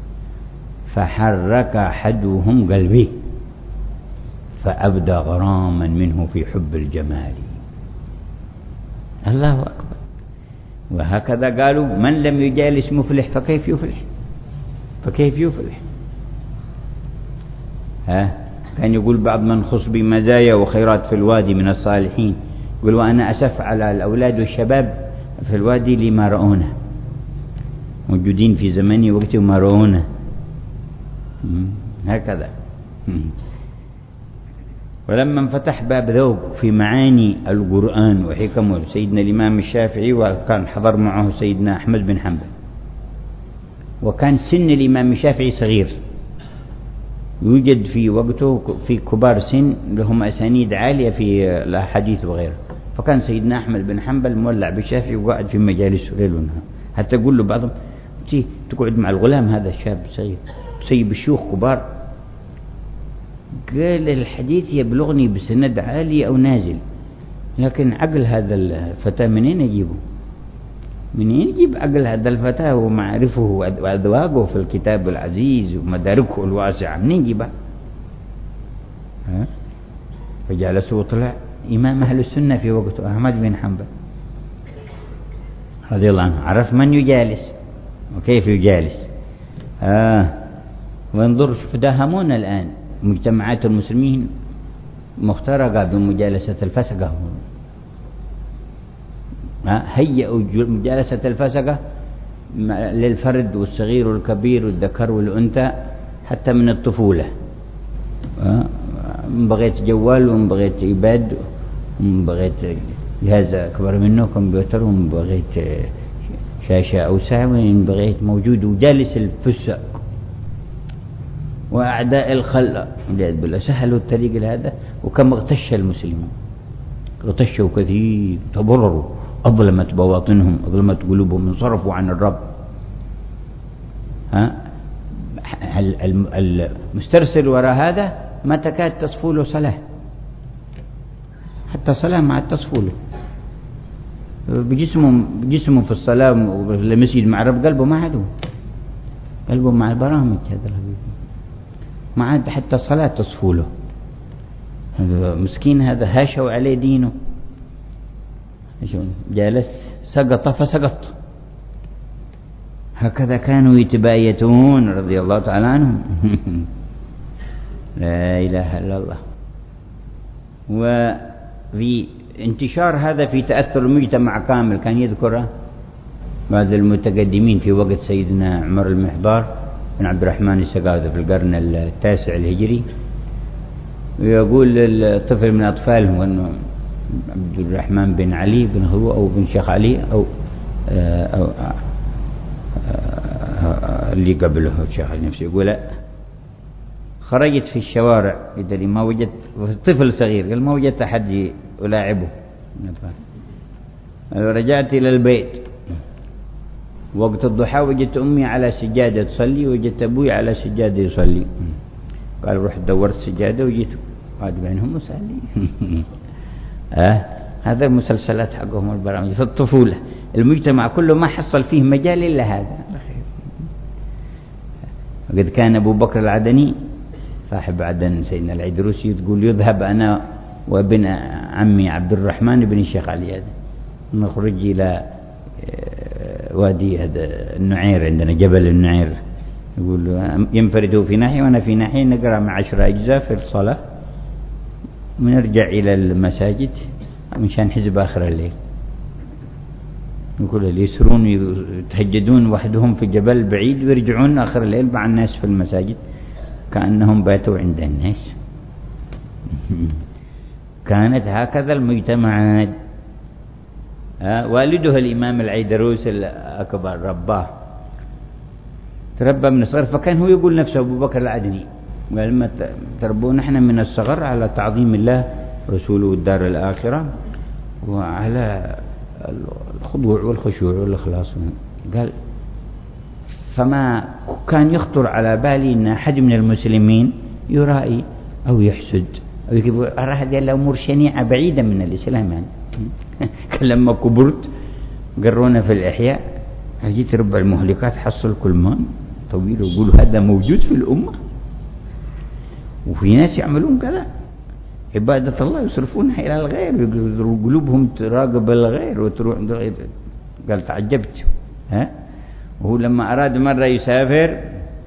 فحرك حدوهم قلبي، فأبدى غراما منه في حب الجمال. الله أكبر. وهكذا قالوا: من لم يجالس مفلح فكيف يفلح؟ كان يقول بعض من خص بمزايا وخيرات في الوادي من الصالحين، يقول: وأنا أسف على الأولاد والشباب في الوادي لما رأونا، موجودين في زمني وقتي وما رأونا. هكذا. ولما انفتح باب ذوق في معاني القرآن وحكمه سيدنا الإمام الشافعي، وكان حضر معه سيدنا أحمد بن حنبل، وكان سن الإمام الشافعي صغير، يوجد في وقته في كبار سن لهم أسانيد عالية في الأحاديث وغيره. فكان سيدنا أحمد بن حنبل مولع بالشافعي وقاعد في مجالسه ليل ونهار، حتى يقول له بعضهم: تقعد مع الغلام هذا الشاب صغير، تسيب الشيوخ كبار. قال: الحديث يبلغني بسند عالي أو نازل، لكن عقل هذا الفتى منين أجيبه؟ منين يجيب عقل هذا الفتى ومعرفه وأذواقه في الكتاب العزيز ومداركه الواسعة؟ منين يجيبها؟ فجلس وطلع إمام أهل السنة في وقته أحمد بن حنبل رضي الله عنه، عرف من يجالس وكيف يجالس. وانظر فداهمون الآن مجتمعات المسلمين مخترقة بمجالسة الفسقة هيئوا جلسة الفسقة للفرد والصغير والكبير والذكر والأنثى حتى من الطفولة. من بغيت جوال ومن بغيت إيباد ومن بغيت جهاز أكبر منه كمبيوتر ومن بغيت شاشة أوسع ومن بغيت موجود وجالس الفسق وأعداء الخلق بالله سهلوا الطريق لهذا. وكم اغتش المسلمون، اغتشوا كثير، تضرروا، أظلمت بواطنهم، أظلمت قلوبهم، انصرفوا عن الرب. المسترسل وراء هذا ما تكاد تصفو له صلاة، حتى صلاة ما عاد تصفو له. بجسمه في الصلاة والمسجد مع رب، قلبه ما عاد، قلبه مع البرامج. هذا الحبيب ما عاد حتى صلاة تصفو له. هذا مسكين، هذا هاشوا عليه دينه، جالس سقط فسقط. هكذا كانوا يتبايتون رضي الله تعالى عنهم. لا إله إلا الله. وفي انتشار هذا في تأثر المجتمع كامل كان يذكره بعض المتقدمين في وقت سيدنا عمر المحضار بن عبد الرحمن السقاذة في القرن التاسع الهجري، ويقول الطفل من أطفالهم أنه عبد الرحمن بن علي بن هو أو بن شيخ علي أو اللي قبله الشيخ علي نفسه، يقول خرجت في الشوارع قال ما وجدت طفل صغير، قال ما وجدت أحد ألاعبه. رجعت إلى البيت وقت الضحى وجدت أمي على سجادة تصلي وجدت أبوي على سجادة يصلي. قال رحت دورت سجادة وجيت قاعد بينهم وصلي. هذا المسلسلات حقهم البرامج في الطفولة. المجتمع كله ما حصل فيه مجال إلا هذا. وقد كان أبو بكر العدني صاحب عدن سيدنا العيدروسي تقول يذهب أنا وابن عمي عبد الرحمن بن الشيخ علي هذا نخرج إلى وادي هذا النعير، عندنا جبل النعير، يقول ينفردوا في ناحية وأنا في ناحية، نقرأ مع 10 أجزاء في الصلاة ونرجع إلى المساجد مشان حزب آخر الليل. يقول اللي يسرون يتهجدون وحدهم في جبل بعيد ويرجعون آخر الليل مع الناس في المساجد كأنهم باتوا عند الناس. كانت هكذا المجتمعات. والده الإمام العيدروس الأكبر رباه، تربى من الصغر، فكان هو يقول نفسه أبو بكر العدني قال ما تربون نحن من الصغر على تعظيم الله رسوله والدار الآخرة وعلى الخضوع والخشوع والإخلاص. قال فما كان يخطر على بالي أن أحد من المسلمين يرائي أو يحسد أو يقول أرى هذه الأمور شنيعة بعيدة من الإسلام. يعني لما كبرت قرونا في الإحياء جيت ربع المهلكات حصل كلمان طويل ويقولوا هذا موجود في الأمة وفي ناس يعملون كذا عبادة الله يصرفونها إلى الغير، قلوبهم تراقب الغير وتروح عند الغير. قال تعجبت. وهو لما أراد مرة يسافر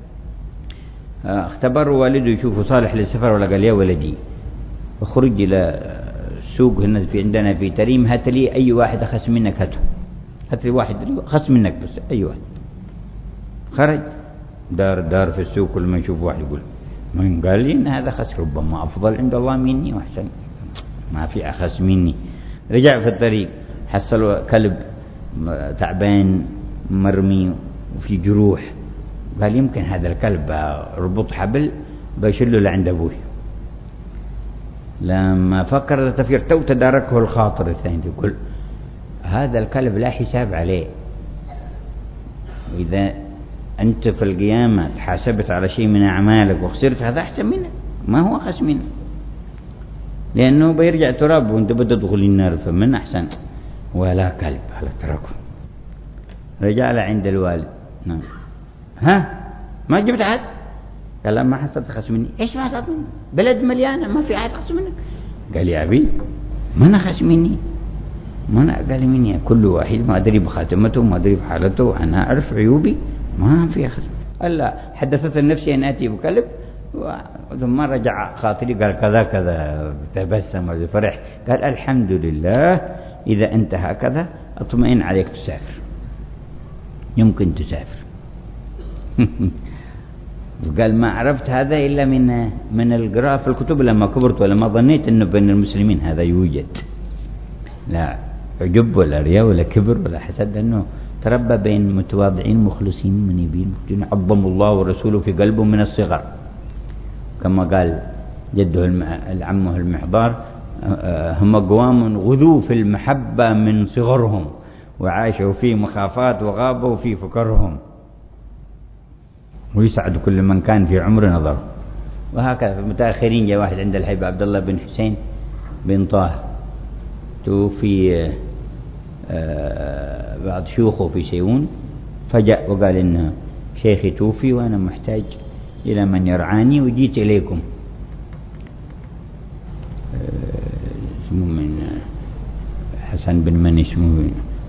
اختبر والده يشوفه صالح للسفر ولا قال يا ولدي اخرج إلى السوق هنا في عندنا في تريم هات لي أي واحد أخس منك هات لي واحد أخس منك بس أي واحد. خرج دار في السوق كل ما يشوف واحد يقول من قال لي إن هذا خس ربما أفضل عند الله مني وأحسن ما في أخس مني. رجع في الطريق حصل كلب تعبان مرمي وفي جروح، قال يمكن هذا الكلب ربط حبل بيشله لعند أبوي. لما فكر التفكير تداركه الخاطر الثاني يقول هذا الكلب لا حساب عليه، وإذا أنت في القيامة تحاسبت على شيء من أعمالك وخسرت هذا أحسن منك ما هو أخس منك، لأنه بيرجع تراب وأنت بتدخل النار فمن أحسن ولا كلب على تركه. رجع له عند الوالد نعم ما جبت أحد؟ قال لا ما حصلت أخس مني. إيش ما حصلت مني؟ بلد مليانة ما في أحد أخس منك. قال يا أبي ما أنا أخس مني ما أنا قال مني كل واحد ما أدري بخاتمته ما أدري بحالته أنا أعرف عيوبي ما في أخس. قال لا حدثت النفسي أن أتي بكلب ثم رجع خاطري قال كذا كذا تبسم وفرح قال الحمد لله إذا أنت هكذا أطمئن عليك تسافر، يمكن تسافر. قال ما عرفت هذا إلا من القراءة في الكتب لما كبرت، ولما ظنيت أنه بين المسلمين هذا يوجد، لا عجب ولا رياء ولا كبر ولا حسد، أنه تربى بين متواضعين مخلصين منيبين عظم الله ورسوله في قلبه من الصغر، كما قال جده العمه المحضار: هم قوام غذوا في المحبة من صغرهم وعاشوا في مخافات وغابوا في فكرهم، ويسعد كل من كان في عمر نظر. وهكذا في المتأخرين جاء واحد عند الحبيب عبد الله بن حسين بن طه، توفي بعض شيوخه في سيئون، فجاء وقال إن شيخي توفي وأنا محتاج إلى من يرعاني وجيت إليكم. اسمه من حسن بن من اسمه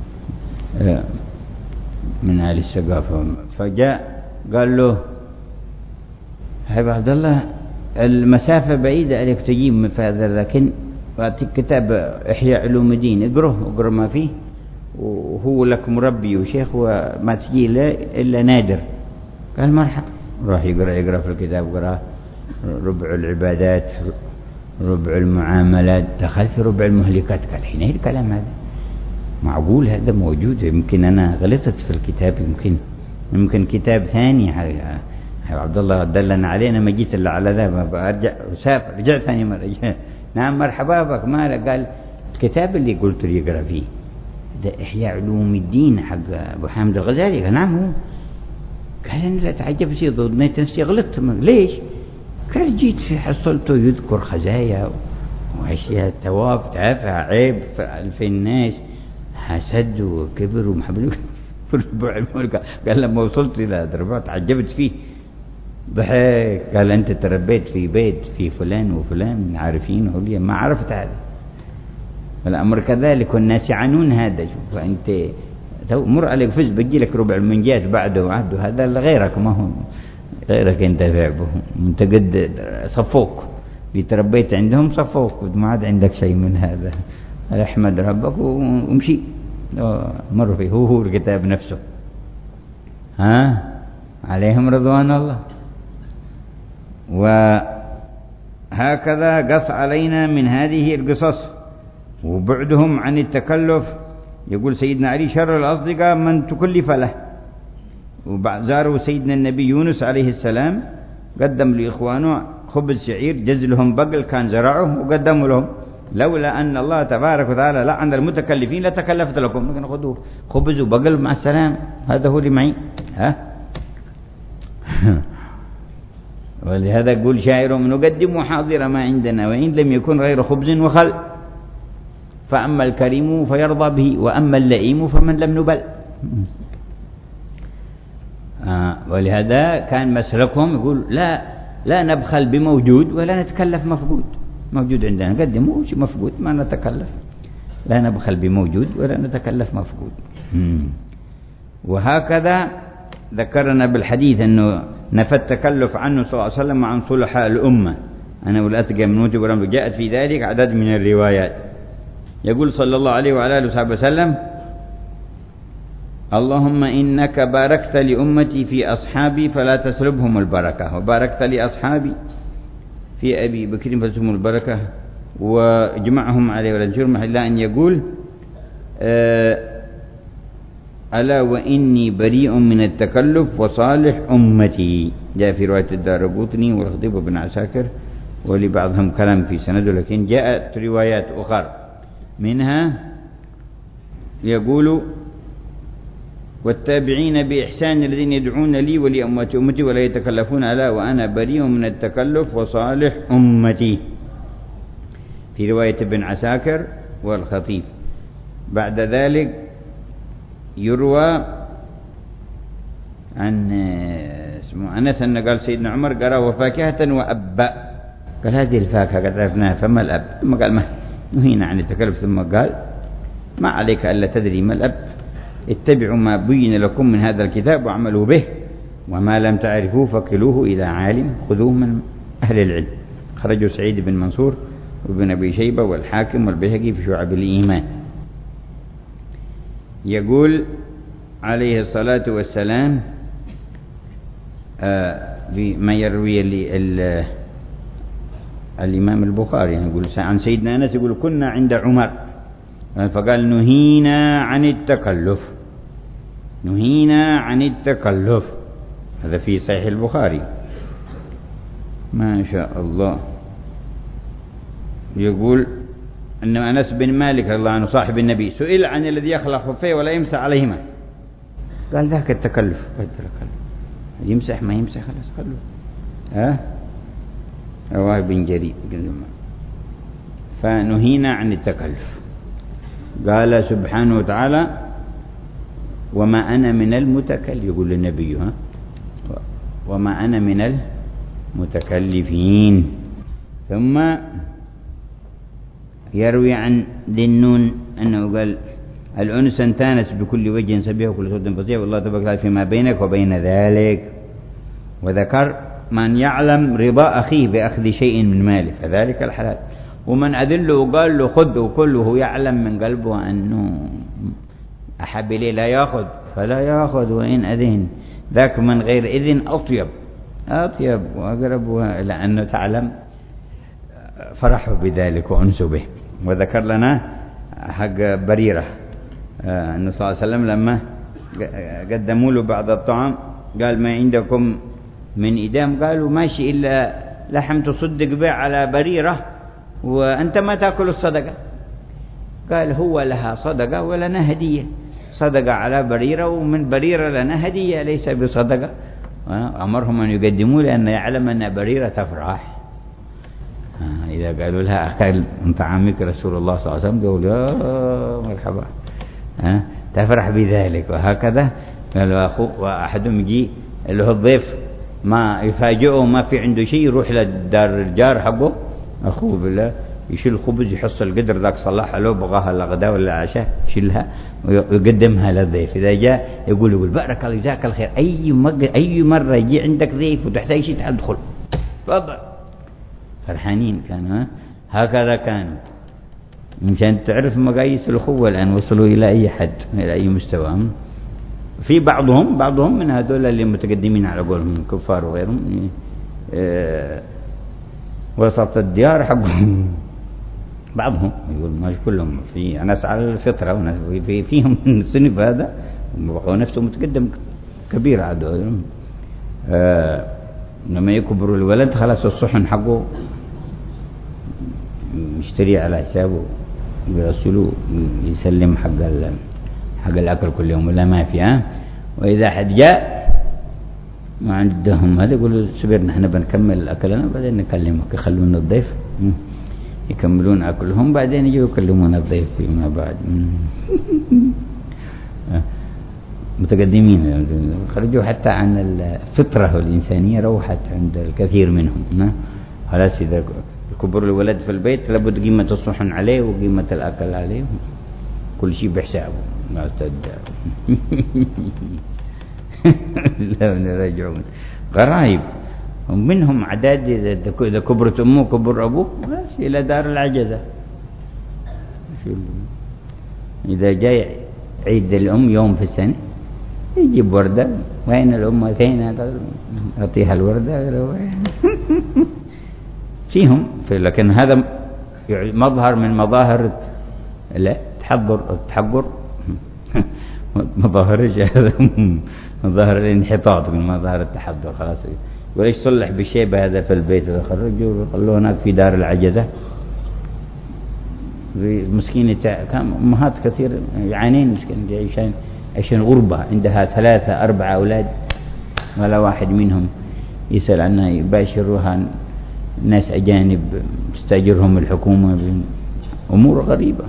من آل السقافة. فجاء قال له: حبيب عبد الله المسافة بعيدة عليك تجيب من هذا، لكن أعطيك كتاب إحياء علوم الدين، اقرأ ما فيه، وهو لك مربي وشيخ وما تجي إلا نادر. قال مرحبا. راح يقرأ في الكتاب، قرأ ربع العبادات، ربع المعاملات، دخل في ربع المهلكات. قال حين الكلام هذا معقول؟ هذا موجود؟ يمكن أنا غلطت في الكتاب، يمكن كتاب ثاني. عبد الله دلنا عليه، أنا ما جيت إلا على ذا، برجع وسافر، رجع ثاني مرة. نعم مرحبا بك. ما قال الكتاب اللي قلت لي يقرأ فيه ده إحياء علوم الدين حق أبو حامد الغزالي. قال نعم هو. قال أنا لا تعجب شيء، ظنيت نفسي غلطت. ليش؟ قال جيت في حصلته يذكر خزايا وأشياء تواف تعافى عيب في الناس، حسد وكبر ومحبة في ربع الملك. قال لما وصلت إلى ربع تعجبت فيه، ضحك. قال أنت تربيت في بيت في فلان وفلان عارفين عليا، ما عرفت هذا. الأمر كذلك والناس يعنون هذا. شوف أنت مر عليك فز بيجي لك ربع المنجات بعده وعده، هذا لغيرك، ما هو غيرك أنت به، أنت قد صفوك بيتربيت عندهم صفوك، ما عاد عندك شيء من هذا. احمد ربك وامشي. مر فيه هو الكتاب نفسه. عليهم رضوان الله. وهكذا قص علينا من هذه القصص وبعدهم عن التكلف. يقول سيدنا علي: شر الأصدقاء من تكلف له. وبعد زاروا سيدنا النبي يونس عليه السلام، قدم لإخوانه خبز شعير، جز لهم بقل كان زرعه وقدموا لهم. لولا أن الله تبارك وتعالى لعن المتكلفين لتكلفت لكم، لكن خذوا خبز وبقل مع السلام، هذا هو اللي معي. ولهذا يقول شاعر: نقدم حاضر ما عندنا وإن لم يكن غير خبز وخل، فأما الكريم فيرضى به وأما اللئيم فمن لم نبل. ولهذا كان مسلكهم يقول لا نبخل بموجود ولا نتكلف مفقود. موجود عندنا نقدمه، مفقود ما نتكلف. لا نبخل بموجود ولا نتكلف مفقود. وهكذا ذكرنا بالحديث أنه نفى التكلف عنه صلى الله عليه وسلم عن صلحاء الأمة. أنا والأتقى من موت ورمض. جاءت في ذلك عدد من الروايات. يقول صلى الله عليه وعلى آله وصحبه وسلم: اللهم إنك باركت لأمتي في أصحابي فلا تسلبهم البركة، وباركت لأصحابي في أبي بكر فلتهم البركة، واجمعهم عليه ولا تجرم، إلا أن يقول: ألا وإني بريء من التكلف وصالح أمتي. جاء في رواية الدارقطني والخطيب بن عساكر، ولبعضهم كلام في سنده، لكن جاءت روايات أخرى منها يقول: والتابعين بإحسان الذين يدعون لي ولأمتي ولا يتكلفون، ألا وأنا بريء من التكلف وصالح أمتي، في رواية ابن عساكر والخطيب. بعد ذلك يروى عن اسمه أنس أن قال سيدنا عمر: قال وفاكهة وأبا. قال هذه الفاكهة قد عرفناها، فما الأب؟ ثم قال ما نهينا عن التكلف، ثم قال: ما عليك ألا تدري ما الأب، اتبعوا ما بين لكم من هذا الكتاب واعملوا به، وما لم تعرفوه فكلوه إلى عالم خذوه من أهل العلم. خرجوا سعيد بن منصور وابن أبي شيبة والحاكم والبيهقي في شعب الإيمان. يقول عليه الصلاة والسلام بما يروي الإمام البخاري يقول عن سيدنا أنس يقول كنا عند عمر فقال نهينا عن التكلف، نهينا عن التكلف. هذا في صحيح البخاري. ما شاء الله. يقول أن أنس بن مالك رضي الله عنه صاحب النبي سئل عن الذي يخلع خفيه ولا يمسح عليهما، قال ذاك التكلف، يمسح ما يمسح خلاص خلوه. رواه ابن جرير. فنهينا عن التكلف. قال سبحانه وتعالى وما أنا من المتكلف، يقول للنبي وما أنا من المتكلفين. ثم يروي عن ذنون أنه قال الأنس أن تانس بكل وجه سبيح وكل صوت فصيح والله تبارك فيما بينك وبين ذلك. وذكر من يعلم رضا أخيه بأخذ شيء من ماله فذلك الحلال، ومن أذله وقال له خذ وكله يعلم من قلبه أنه أحب إليه لا يأخذ فلا يأخذ وإن أذن، ذاك من غير إذن أطيب وأقرب إلى أنه تعلم فرحوا بذلك وأنسوا به. وذكر لنا حق بريرة أنه صلى الله عليه وسلم لما قدموا له بعض الطعام قال ما عندكم من إدام، قالوا ماشي إلا لحم تصدق به على بريرة وأنت ما تأكل الصدقة. قال هو لها صدقة ولنا هدية، صدقة على بريرة ومن بريرة لنا هدية ليس بصدقة. أمرهم أن يقدموا لأن يعلم أن بريرة تفرح. إذا قالوا لها أكل من طعامك رسول الله صلى الله عليه وسلم قالوا يا مرحبا تفرح بذلك. وهكذا قالوا أخوه وأحدهم يجي اللي هو الضيف ما يفاجئه ما في عنده شيء يروح لدار الجار حقه أخوه بالله يشيل الخبز يحصل القدر ذاك صلحها له بغاها الغداء ولا العشاء يشيلها ويقدمها للضيف. إذا جاء يقول بارك الله جزاك الخير، أي مرة يجي عندك ضيف وتحتاج شيء تدخل تفضل. فرحانين كانوا. هكذا كانوا مشان تعرف مقاييس الأخوة الآن وصلوا إلى أي حد إلى أي مستوى. في بعضهم من هذول اللي متقدمين على قولهم كفار وغيرهم وسط الديار حقهم بعضهم يقول ما كلهم، في ناس على الفطرة وناس فيهم الصنف هذا وبقوا نفسه متقدم كبير عدو. لما يكبر الولد خلاص الصحن حقه يشتري على حسابه يرسلوه يسلم حق الأكل كل يوم ولا ما في. وإذا حد جاء ما عندهم هذا يقولوا سبيرنا احنا بنكمل أكلنا بعدين نكلمك، يخلون الضيف يكملون أكلهم بعدين يجوا يكلمون الضيف فيما بعد. متقدمين خرجوا حتى عن الفطرة الإنسانية روحت عند الكثير منهم. خلاص إذا كبر الولد في البيت لابد قيمة الصحن عليه وقيمة الأكل عليه كل شيء بحسابه لا تدعوا. لا نرجعون غرايب ومنهم عداد إذا كبرت أمه كبر أبوه إلى دار العجزة. إذا جاء عيد الأم يوم في السنة يجيب وردة، وين الأم فين أعطيها الوردة فيهم لكن هذا مظهر من مظاهر لا التحضر مظاهر هذا مظاهر الانحطاط من مظاهر التحضر. خلاص وليش صلح بالشيبة هذا في البيت خرجوا خلوه هناك في دار العجزة. مسكينة كان أمهات كثير يعانين مسكين عشان غربة عندها 3-4 أولاد ولا واحد منهم يسأل عنها يباشروها ناس أجانب تستأجرهم الحكومة بأمور غريبة.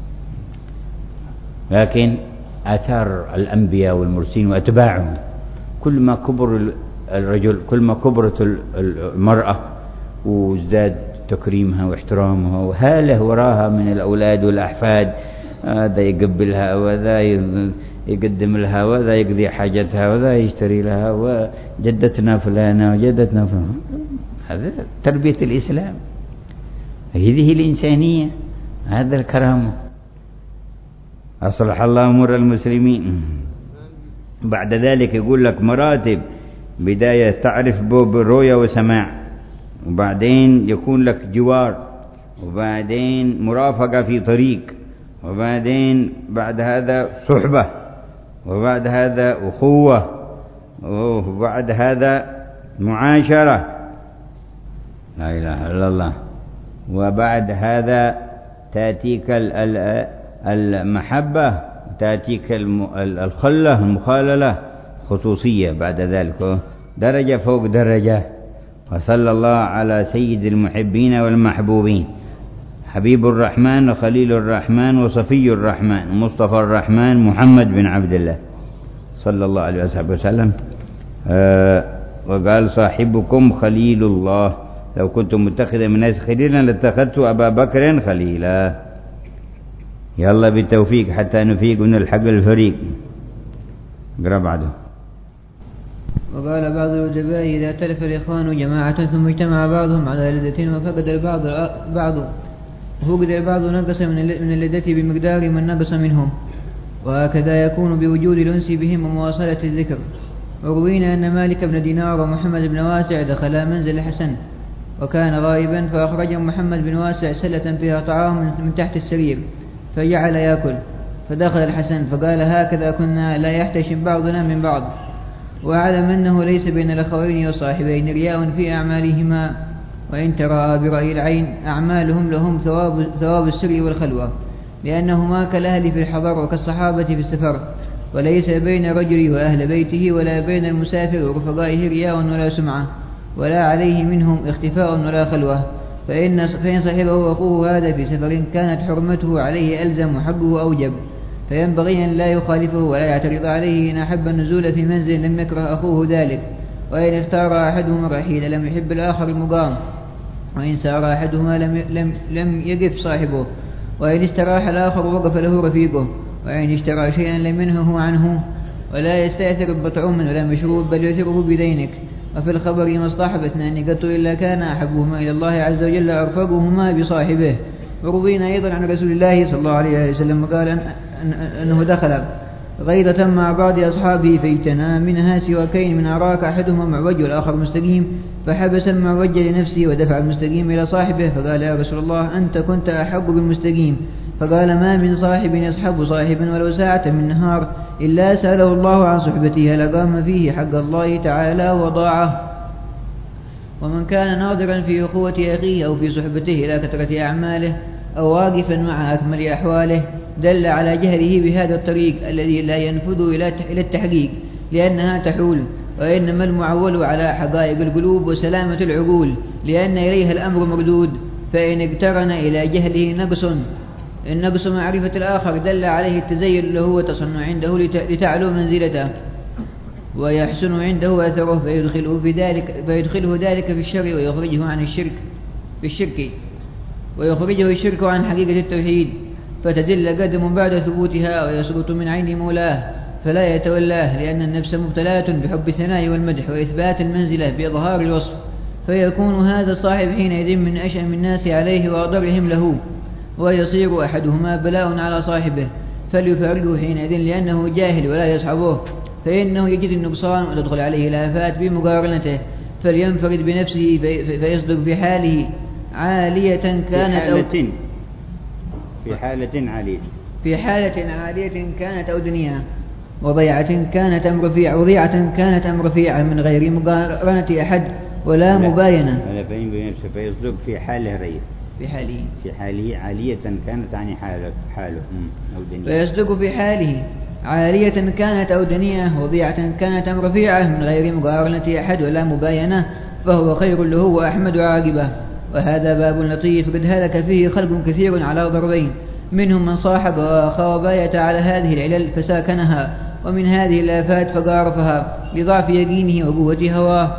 لكن آثار الأنبياء والمرسلين وأتباعهم كل ما كبر الرجل كل ما كبرت المرأة وازداد تكريمها واحترامها وهاله وراها من الأولاد والأحفاد. هذا يقبلها وذا يقدم لها وذا يقضي حاجتها وذا يشتري لها وجدتنا فلانة وجدتنا فلانة. هذا تربية الإسلام، هذه الإنسانية، هذا الكرامة. أصلح الله أمور المسلمين. بعد ذلك يقول لك مراتب: بداية تعرف برؤية وسماع، وبعدين يكون لك جوار، وبعدين مرافقة في طريق، وبعدين بعد هذا صحبة، وبعد هذا أخوة، وبعد هذا معاشرة، لا إله إلا الله، وبعد هذا تأتيك المحبة، تأتيك الخلة، المخاللة، خصوصية بعد ذلك، درجة فوق درجة. وصلى الله على سيد المحبين والمحبوبين، حبيب الرحمن وخليل الرحمن وصفي الرحمن مصطفى الرحمن محمد بن عبد الله صلى الله عليه وسلم. وقال: صاحبكم خليل الله، لو كنت متخذا من الناس خليلا لاتخذت أبا بكر خليلا. يلا بالتوفيق حتى نفيق من الحق الفريق. اقرأ بعده. وقال بعض الأدباء: إذا تلف الإخوان جماعة ثم اجتمع بعضهم على لذة وفقد البعض نقص من اللذة بمقدار من نقص منهم، وهكذا يكون بوجود الأنس بهم ومواصلة الذكر. وروينا أن مالك بن دينار ومحمد بن واسع دخلا منزل الحسن وكان غائبا، فأخرج محمد بن واسع سلة فيها طعام من تحت السرير فجعل يأكل، فدخل الحسن فقال: هكذا كنا لا يحتشم بعضنا من بعض. وأعلم أنه ليس بين الأخوين والصاحبين رياء في أعمالهما، وإن ترى برأي العين أعمالهم لهم ثواب السر والخلوة، لأنهما كالأهل في الحضر وكالصحابة في السفر، وليس بين رجل وأهل بيته ولا بين المسافر ورفقائه رياء ولا سمعة، ولا عليه منهم اختفاء ولا خلوة. فإن صاحبه أخوه هذا في سفر كانت حرمته عليه ألزم وحقه أوجب، فينبغي أن لا يخالفه ولا يعترض عليه إن أحب النزول في منزل لم يكره أخوه ذلك، وإن اختار أحدهما الرحيل لم يحب الآخر المقام، وإن سار أحدهما لم يقف صاحبه، وإن استراح الآخر وقف له رفيقه، وإن اشترى شيئا لم ينهه عنه، ولا يستأثر بطعوم ولا مشروب بل يثره بدينك. وفي الخبر ما اصطحب اثنان قط إلا كان أحبهما إلى الله عز وجل أرفقهما بصاحبه. وروينا أيضا عن رسول الله صلى الله عليه وسلم قال أنه دخل غيرة مع بعض أصحابه فاجتنى منها سواكين من أراك أحدهما معوج والآخر مستقيم، فحبس المعوج لنفسه ودفع المستقيم إلى صاحبه، فقال: يا رسول الله أنت كنت أحق بالمستقيم. فقال: ما من صاحب يصحب صاحبا ولو ساعة من نهار إلا سأله الله عن صحبته لقام فيه حق الله تعالى وضاعه. ومن كان ناظرا في أخوة أخيه أو في صحبته إلى كثرة أعماله أو واقفا مع أكمل أحواله دل على جهله بهذا الطريق الذي لا ينفذ إلى التحقيق، لأنها تحول، وإنما المعول على حقائق القلوب وسلامة العقول، لأن إليها الأمر مردود. فإن اقترن إلى جهله النقص معرفة الآخر دل عليه التزين له وتصنع عنده لتعلو منزلته ويحسن عنده أثره، فيدخله ذلك في الشر ويخرجه عن الشرك عن حقيقة التوحيد، فتزل قدم بعد ثبوتها ويسقط من عين مولاه فلا يتولاه، لأن النفس مبتلاة بحب الثناء والمدح وإثبات المنزلة بإظهار الوصف، فيكون هذا الصاحب حينئذ من أشأم الناس عليه وأضرهم له، ويصير أحدهما بلاء على صاحبه فليفارقه حينئذ لأنه جاهل ولا يصحبه، فإنه يجد النقصان وتدخل عليه الآفات بمقارنته، فلينفرد بنفسه فيصدق في حاله عالية كانت في حالة عالية كانت أو دنيا، وضيعة كانت أم رفيعة من غير مقارنة أحد ولا مباينة. فيصدق في حاله ريب في حاله عالية كانت عن حاله أو دنيا، فيصدق في حاله عالية كانت أو دنيا، وضيعة كانت أم رفيعة من غير مقارنة أحد ولا مباينة، فهو خير له وأحمد عاقبة. وهذا باب لطيف قد هلك فيه خلق كثير على ضربين، منهم من صاحب وأخا وبايت على هذه العلل فساكنها، ومن هذه الآفات فقارفها لضعف يقينه وقوة هواه،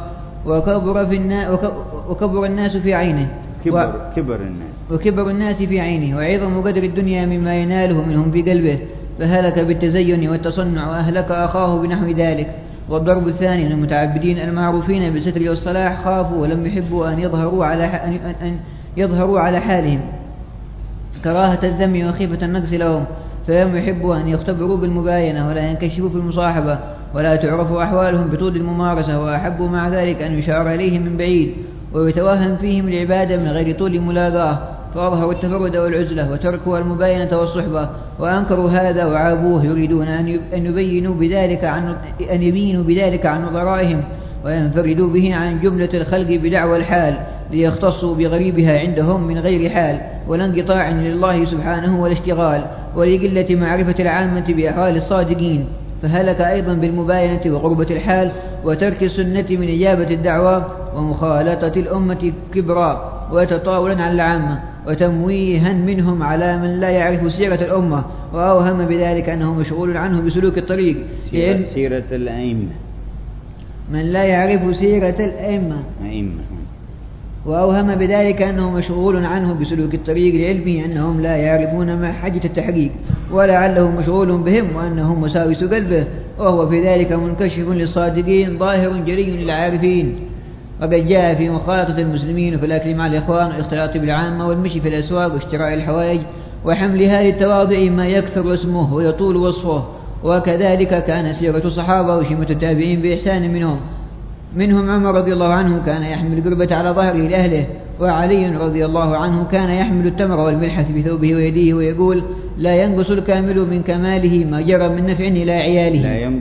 وكبر الناس في عينه وكبر الناس في عينه، وعظم قدر الدنيا مما يناله منهم في قلبه، فهلك بالتزين والتصنع وأهلك أخاه بنحو ذلك. والضرب الثاني من المتعبدين المعروفين بالستر والصلاح خافوا ولم يحبوا أن يظهروا على حالهم كراهة الذم وخيفة النقص لهم، فهم يحبوا أن يختبروا بالمباينة ولا ينكشفوا في المصاحبة ولا تعرف أحوالهم بطول الممارسة، وأحبوا مع ذلك أن يشار إليهم من بعيد ويتوهم فيهم العبادة من غير طول ملاقاه، فأظهروا التفرد والعزلة وتركوا المباينة والصحبة، وأنكروا هذا وعابوه، يريدون أن يبينوا بذلك عن نظرائهم وينفردوا به عن جملة الخلق بدعوى الحال، ليختصوا بغريبها عندهم من غير حال ولا انقطاع لله سبحانه والاشتغال، ولقلة معرفة العامة بأحوال الصادقين، فهلك أيضا بالمباينة وقربة الحال وترك السنة من إجابة الدعوة ومخالطة الأمة كبرا وتطاولا على العامة، وتمويها منهم على من لا يعرف سيرة الأمة، وأوهم بذلك أنه مشغول عنه بسلوك الطريق سيرة الأئمة، من لا يعرف سيرة الأئمة، وأوهم بذلك أنه مشغول عنه بسلوك الطريق لعلمه أنهم لا يعرفون ما حاجة التحقيق، ولعله مشغول بهم وأنهم مساوس قلبه، وهو في ذلك منكشف للصادقين ظاهر جلي للعارفين. وقد جاء في مخالطة المسلمين وفي الأكل مع الإخوان والاختلاط بالعامة والمشي في الأسواق واشتراء الحوائج وحملها للتواضع ما يكثر اسمه ويطول وصفه، وكذلك كان سيرة الصحابة وشيمة التابعين بإحسان منهم عمر رضي الله عنه كان يحمل القربة على ظهره لأهله، وعلي رضي الله عنه كان يحمل التمر والملح في ثوبه ويديه ويقول: لا ينقص الكامل من كماله ما جرى من نفع إلى عياله.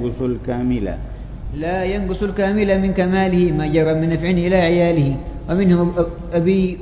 لا ينقص الكامل من كماله ما جرى من نفع إلى عياله. ومنهم أبي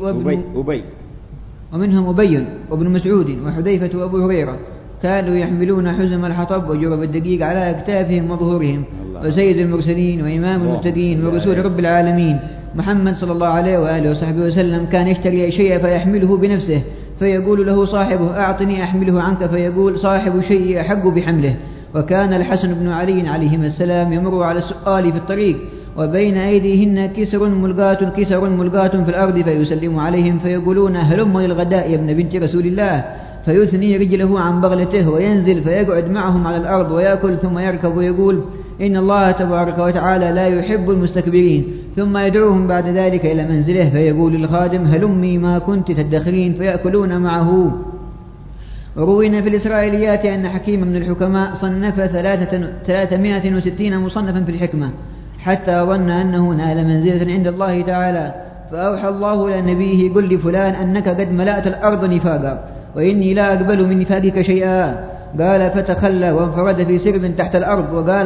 وابن مسعود وحذيفة وأبو هريرة كانوا يحملون حزم الحطب وجرب الدقيق على أكتافهم وظهورهم. وسيد المرسلين وإمام المهتدين ورسول رب العالمين محمد صلى الله عليه وآله وصحبه وسلم كان يشتري شيئا فيحمله بنفسه، فيقول له صاحبه: أعطني أحمله عنك، فيقول صاحب الشيء أحق بحمله. وكان الحسن بن علي عليهما السلام يمر على السؤال في الطريق وبين أيديهن كسر ملقاة في الأرض، فيسلم عليهم فيقولون: هلم للغداء يا ابن بنت رسول الله، فيثني رجله عن بغلته وينزل فيقعد معهم على الأرض ويأكل ثم يركب ويقول: إن الله تبارك وتعالى لا يحب المستكبرين، ثم يدعوهم بعد ذلك إلى منزله فيقول للخادم: هلمي ما كنت تدخرين، فيأكلون معه. وروينا في الإسرائيليات أن حكيم من الحكماء صنف 360 مصنفا في الحكمة حتى ظن أنه نال منزلة عند الله تعالى، فأوحى الله إلى نبيه: قل لفلان أنك قد ملأت الأرض نفاقا وإني لا أقبل من نفاقك شيئا. قال فتخلى وانفرد في سرب تحت الأرض وقال: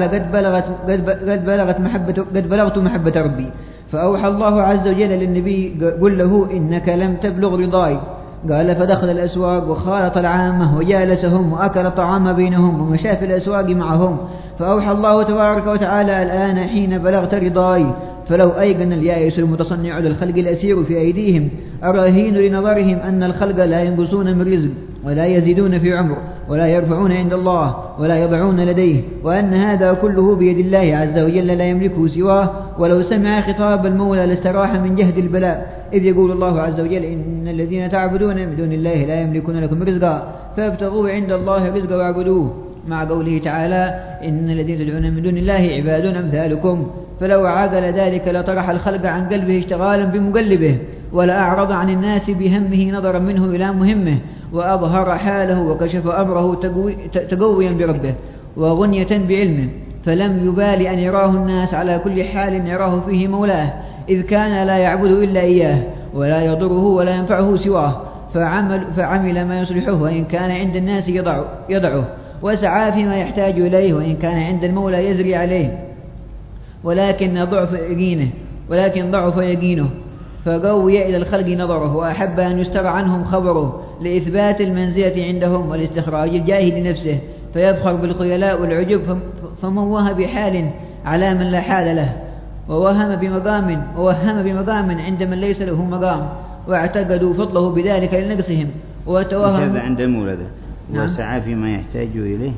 قد بلغت محبة ربي. فأوحى الله عز وجل للنبي: قل له إنك لم تبلغ رضاي. قال فدخل الأسواق وخالط العامة وجالسهم وأكل الطعام بينهم ومشى في الأسواق معهم. فأوحى الله تبارك وتعالى: الآن حين بلغت رضاي. فلو أيقن اليائس المتصنع للخلق الأسير في أيديهم الراهين لنظرهم أن الخلق لا ينقصون من رزق ولا يزيدون في عمر ولا يرفعون عند الله ولا يضعون لديه، وأن هذا كله بيد الله عز وجل لا يملكه سواه، ولو سمع خطاب المولى لاستراح من جهد البلاء، إذ يقول الله عز وجل: إن الذين تعبدون من دون الله لا يملكون لكم رزقا فابتغوا عند الله رزقا واعبدوه، مع قوله تعالى: إن الذين تدعون من دون الله عباد أمثالكم. فلو عاقل ذلك لطرح الخلق عن قلبه اشتغالا بمقلبه، ولا أعرض عن الناس بهمه نظرا منه إلى مهمه، وأظهر حاله وكشف أمره تقويا بربه وغنية بعلمه، فلم يبال أن يراه الناس على كل حال يراه فيه مولاه، إذ كان لا يعبد إلا إياه ولا يضره ولا ينفعه سواه، فعمل ما يصلحه وإن كان عند الناس يضعه، وسعى فيما يحتاج إليه وإن كان عند المولى يزري عليه، ولكن ضعف يقينه فقوي إلى الخلق نظره، وأحب أن يسترى عنهم خبره لإثبات المنزلة عندهم والاستخراج الجاه لنفسه، فيفخر بالخيلاء والعجب، فموه بحال على من لا حال له، ووهم بمقام عند من ليس له مقام، واعتقدوا فضله بذلك لنقصهم وتوهم. هذا عند المولد. وسعى فيما يحتاج إليه.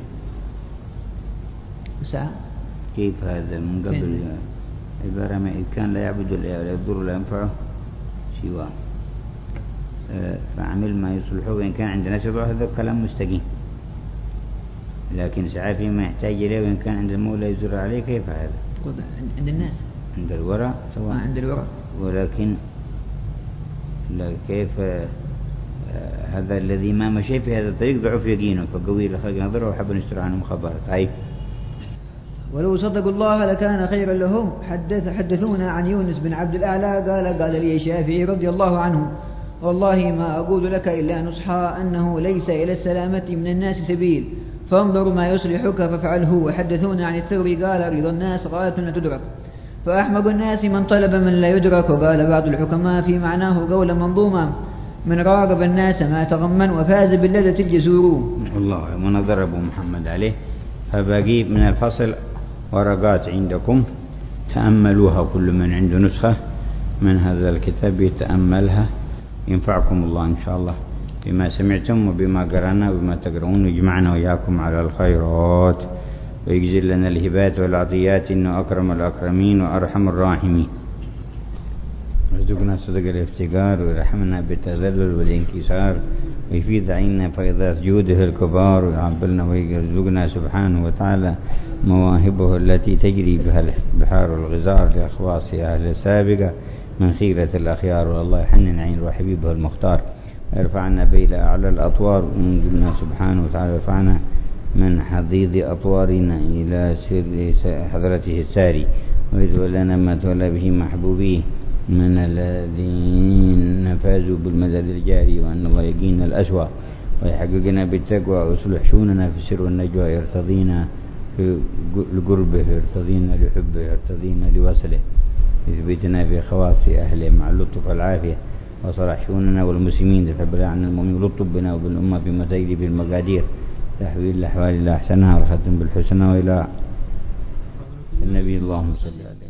سعى كيف هذا من قبل عبارة ما إذ كان لا يعبد ولا يضر ولا ينفعه سواه، فعمل ما يصلحه وإن كان عند الناس يضع، هذا كلام مستقيم. لكن سعى فيما يحتاج إليه وإن كان عند المولى يزر عليه، كيف هذا؟ عند الناس عند الورع سواء عند الورع، ولكن كيف هذا الذي ما مشي في هذا الطريق ضعف يقينه فقوي لخلق نظره وحب نشتري عنه مخابرات. ولو صدقوا الله لكان خيرا لهم. حدثونا عن يونس بن عبد الأعلى قال لي الشافعي رضي الله عنه: والله ما أقول لك إلا نصحا أنه ليس إلى السلامة من الناس سبيل، فانظر ما يصلحك فافعله. وحدثونا عن الثوري قال: رضا الناس غاية لا تدرك، فأحمق الناس من طلب من لا يدرك. وقال بعض الحكماء في معناه قولا منظوما: من راقب الناس ما تغمن وفاز باللذة الجسور. الله ونظر أبو محمد عليه. فباقي من الفصل ورقات عندكم تأملوها، كل من عنده نسخة من هذا الكتاب يتأملها، ينفعكم الله إن شاء الله بما سمعتم وبما قرأنا وبما تقرؤون، ويجمعنا وإياكم على الخيرات ويجزل لنا الهبات والعطيات إنه أكرم الأكرمين وأرحم الراحمين. رزقنا صدق الافتقار ويرحمنا بالتذلل والانكسار ويفيد عنا فيضات جوده الكبار ويعبلنا ويرزقنا سبحانه وتعالى مواهبه التي تجري بها بحار الغزار لأخواص أهل السابقة من خيرة الأخيار. والله يحنن عين وحبيبه المختار ويرفعنا بين أعلى الأطوار وينزلنا سبحانه وتعالى يرفعنا من حضيض أطوارنا إلى سر حضرته الساري ويتولنا ما تولى به محبوبيه من الذين فازوا بالمدد الجاري، وأن الله يقينا الأسوأ ويحققنا بالتقوى ويصلح شؤوننا في السر والنجوى، يرتضينا في لقربه، يرتضينا لحبه، يرتضينا لوصله، يثبتنا في خواص أهله مع اللطف والعافية وصلح شؤوننا والمسلمين، تفبرع عن المؤمنين لطف بنا وبالأمة بما تجري بالمقادير، تحويل الأحوال إلى أحسنها والختم بالحسنى وإلى النبي اللهم صل عليه.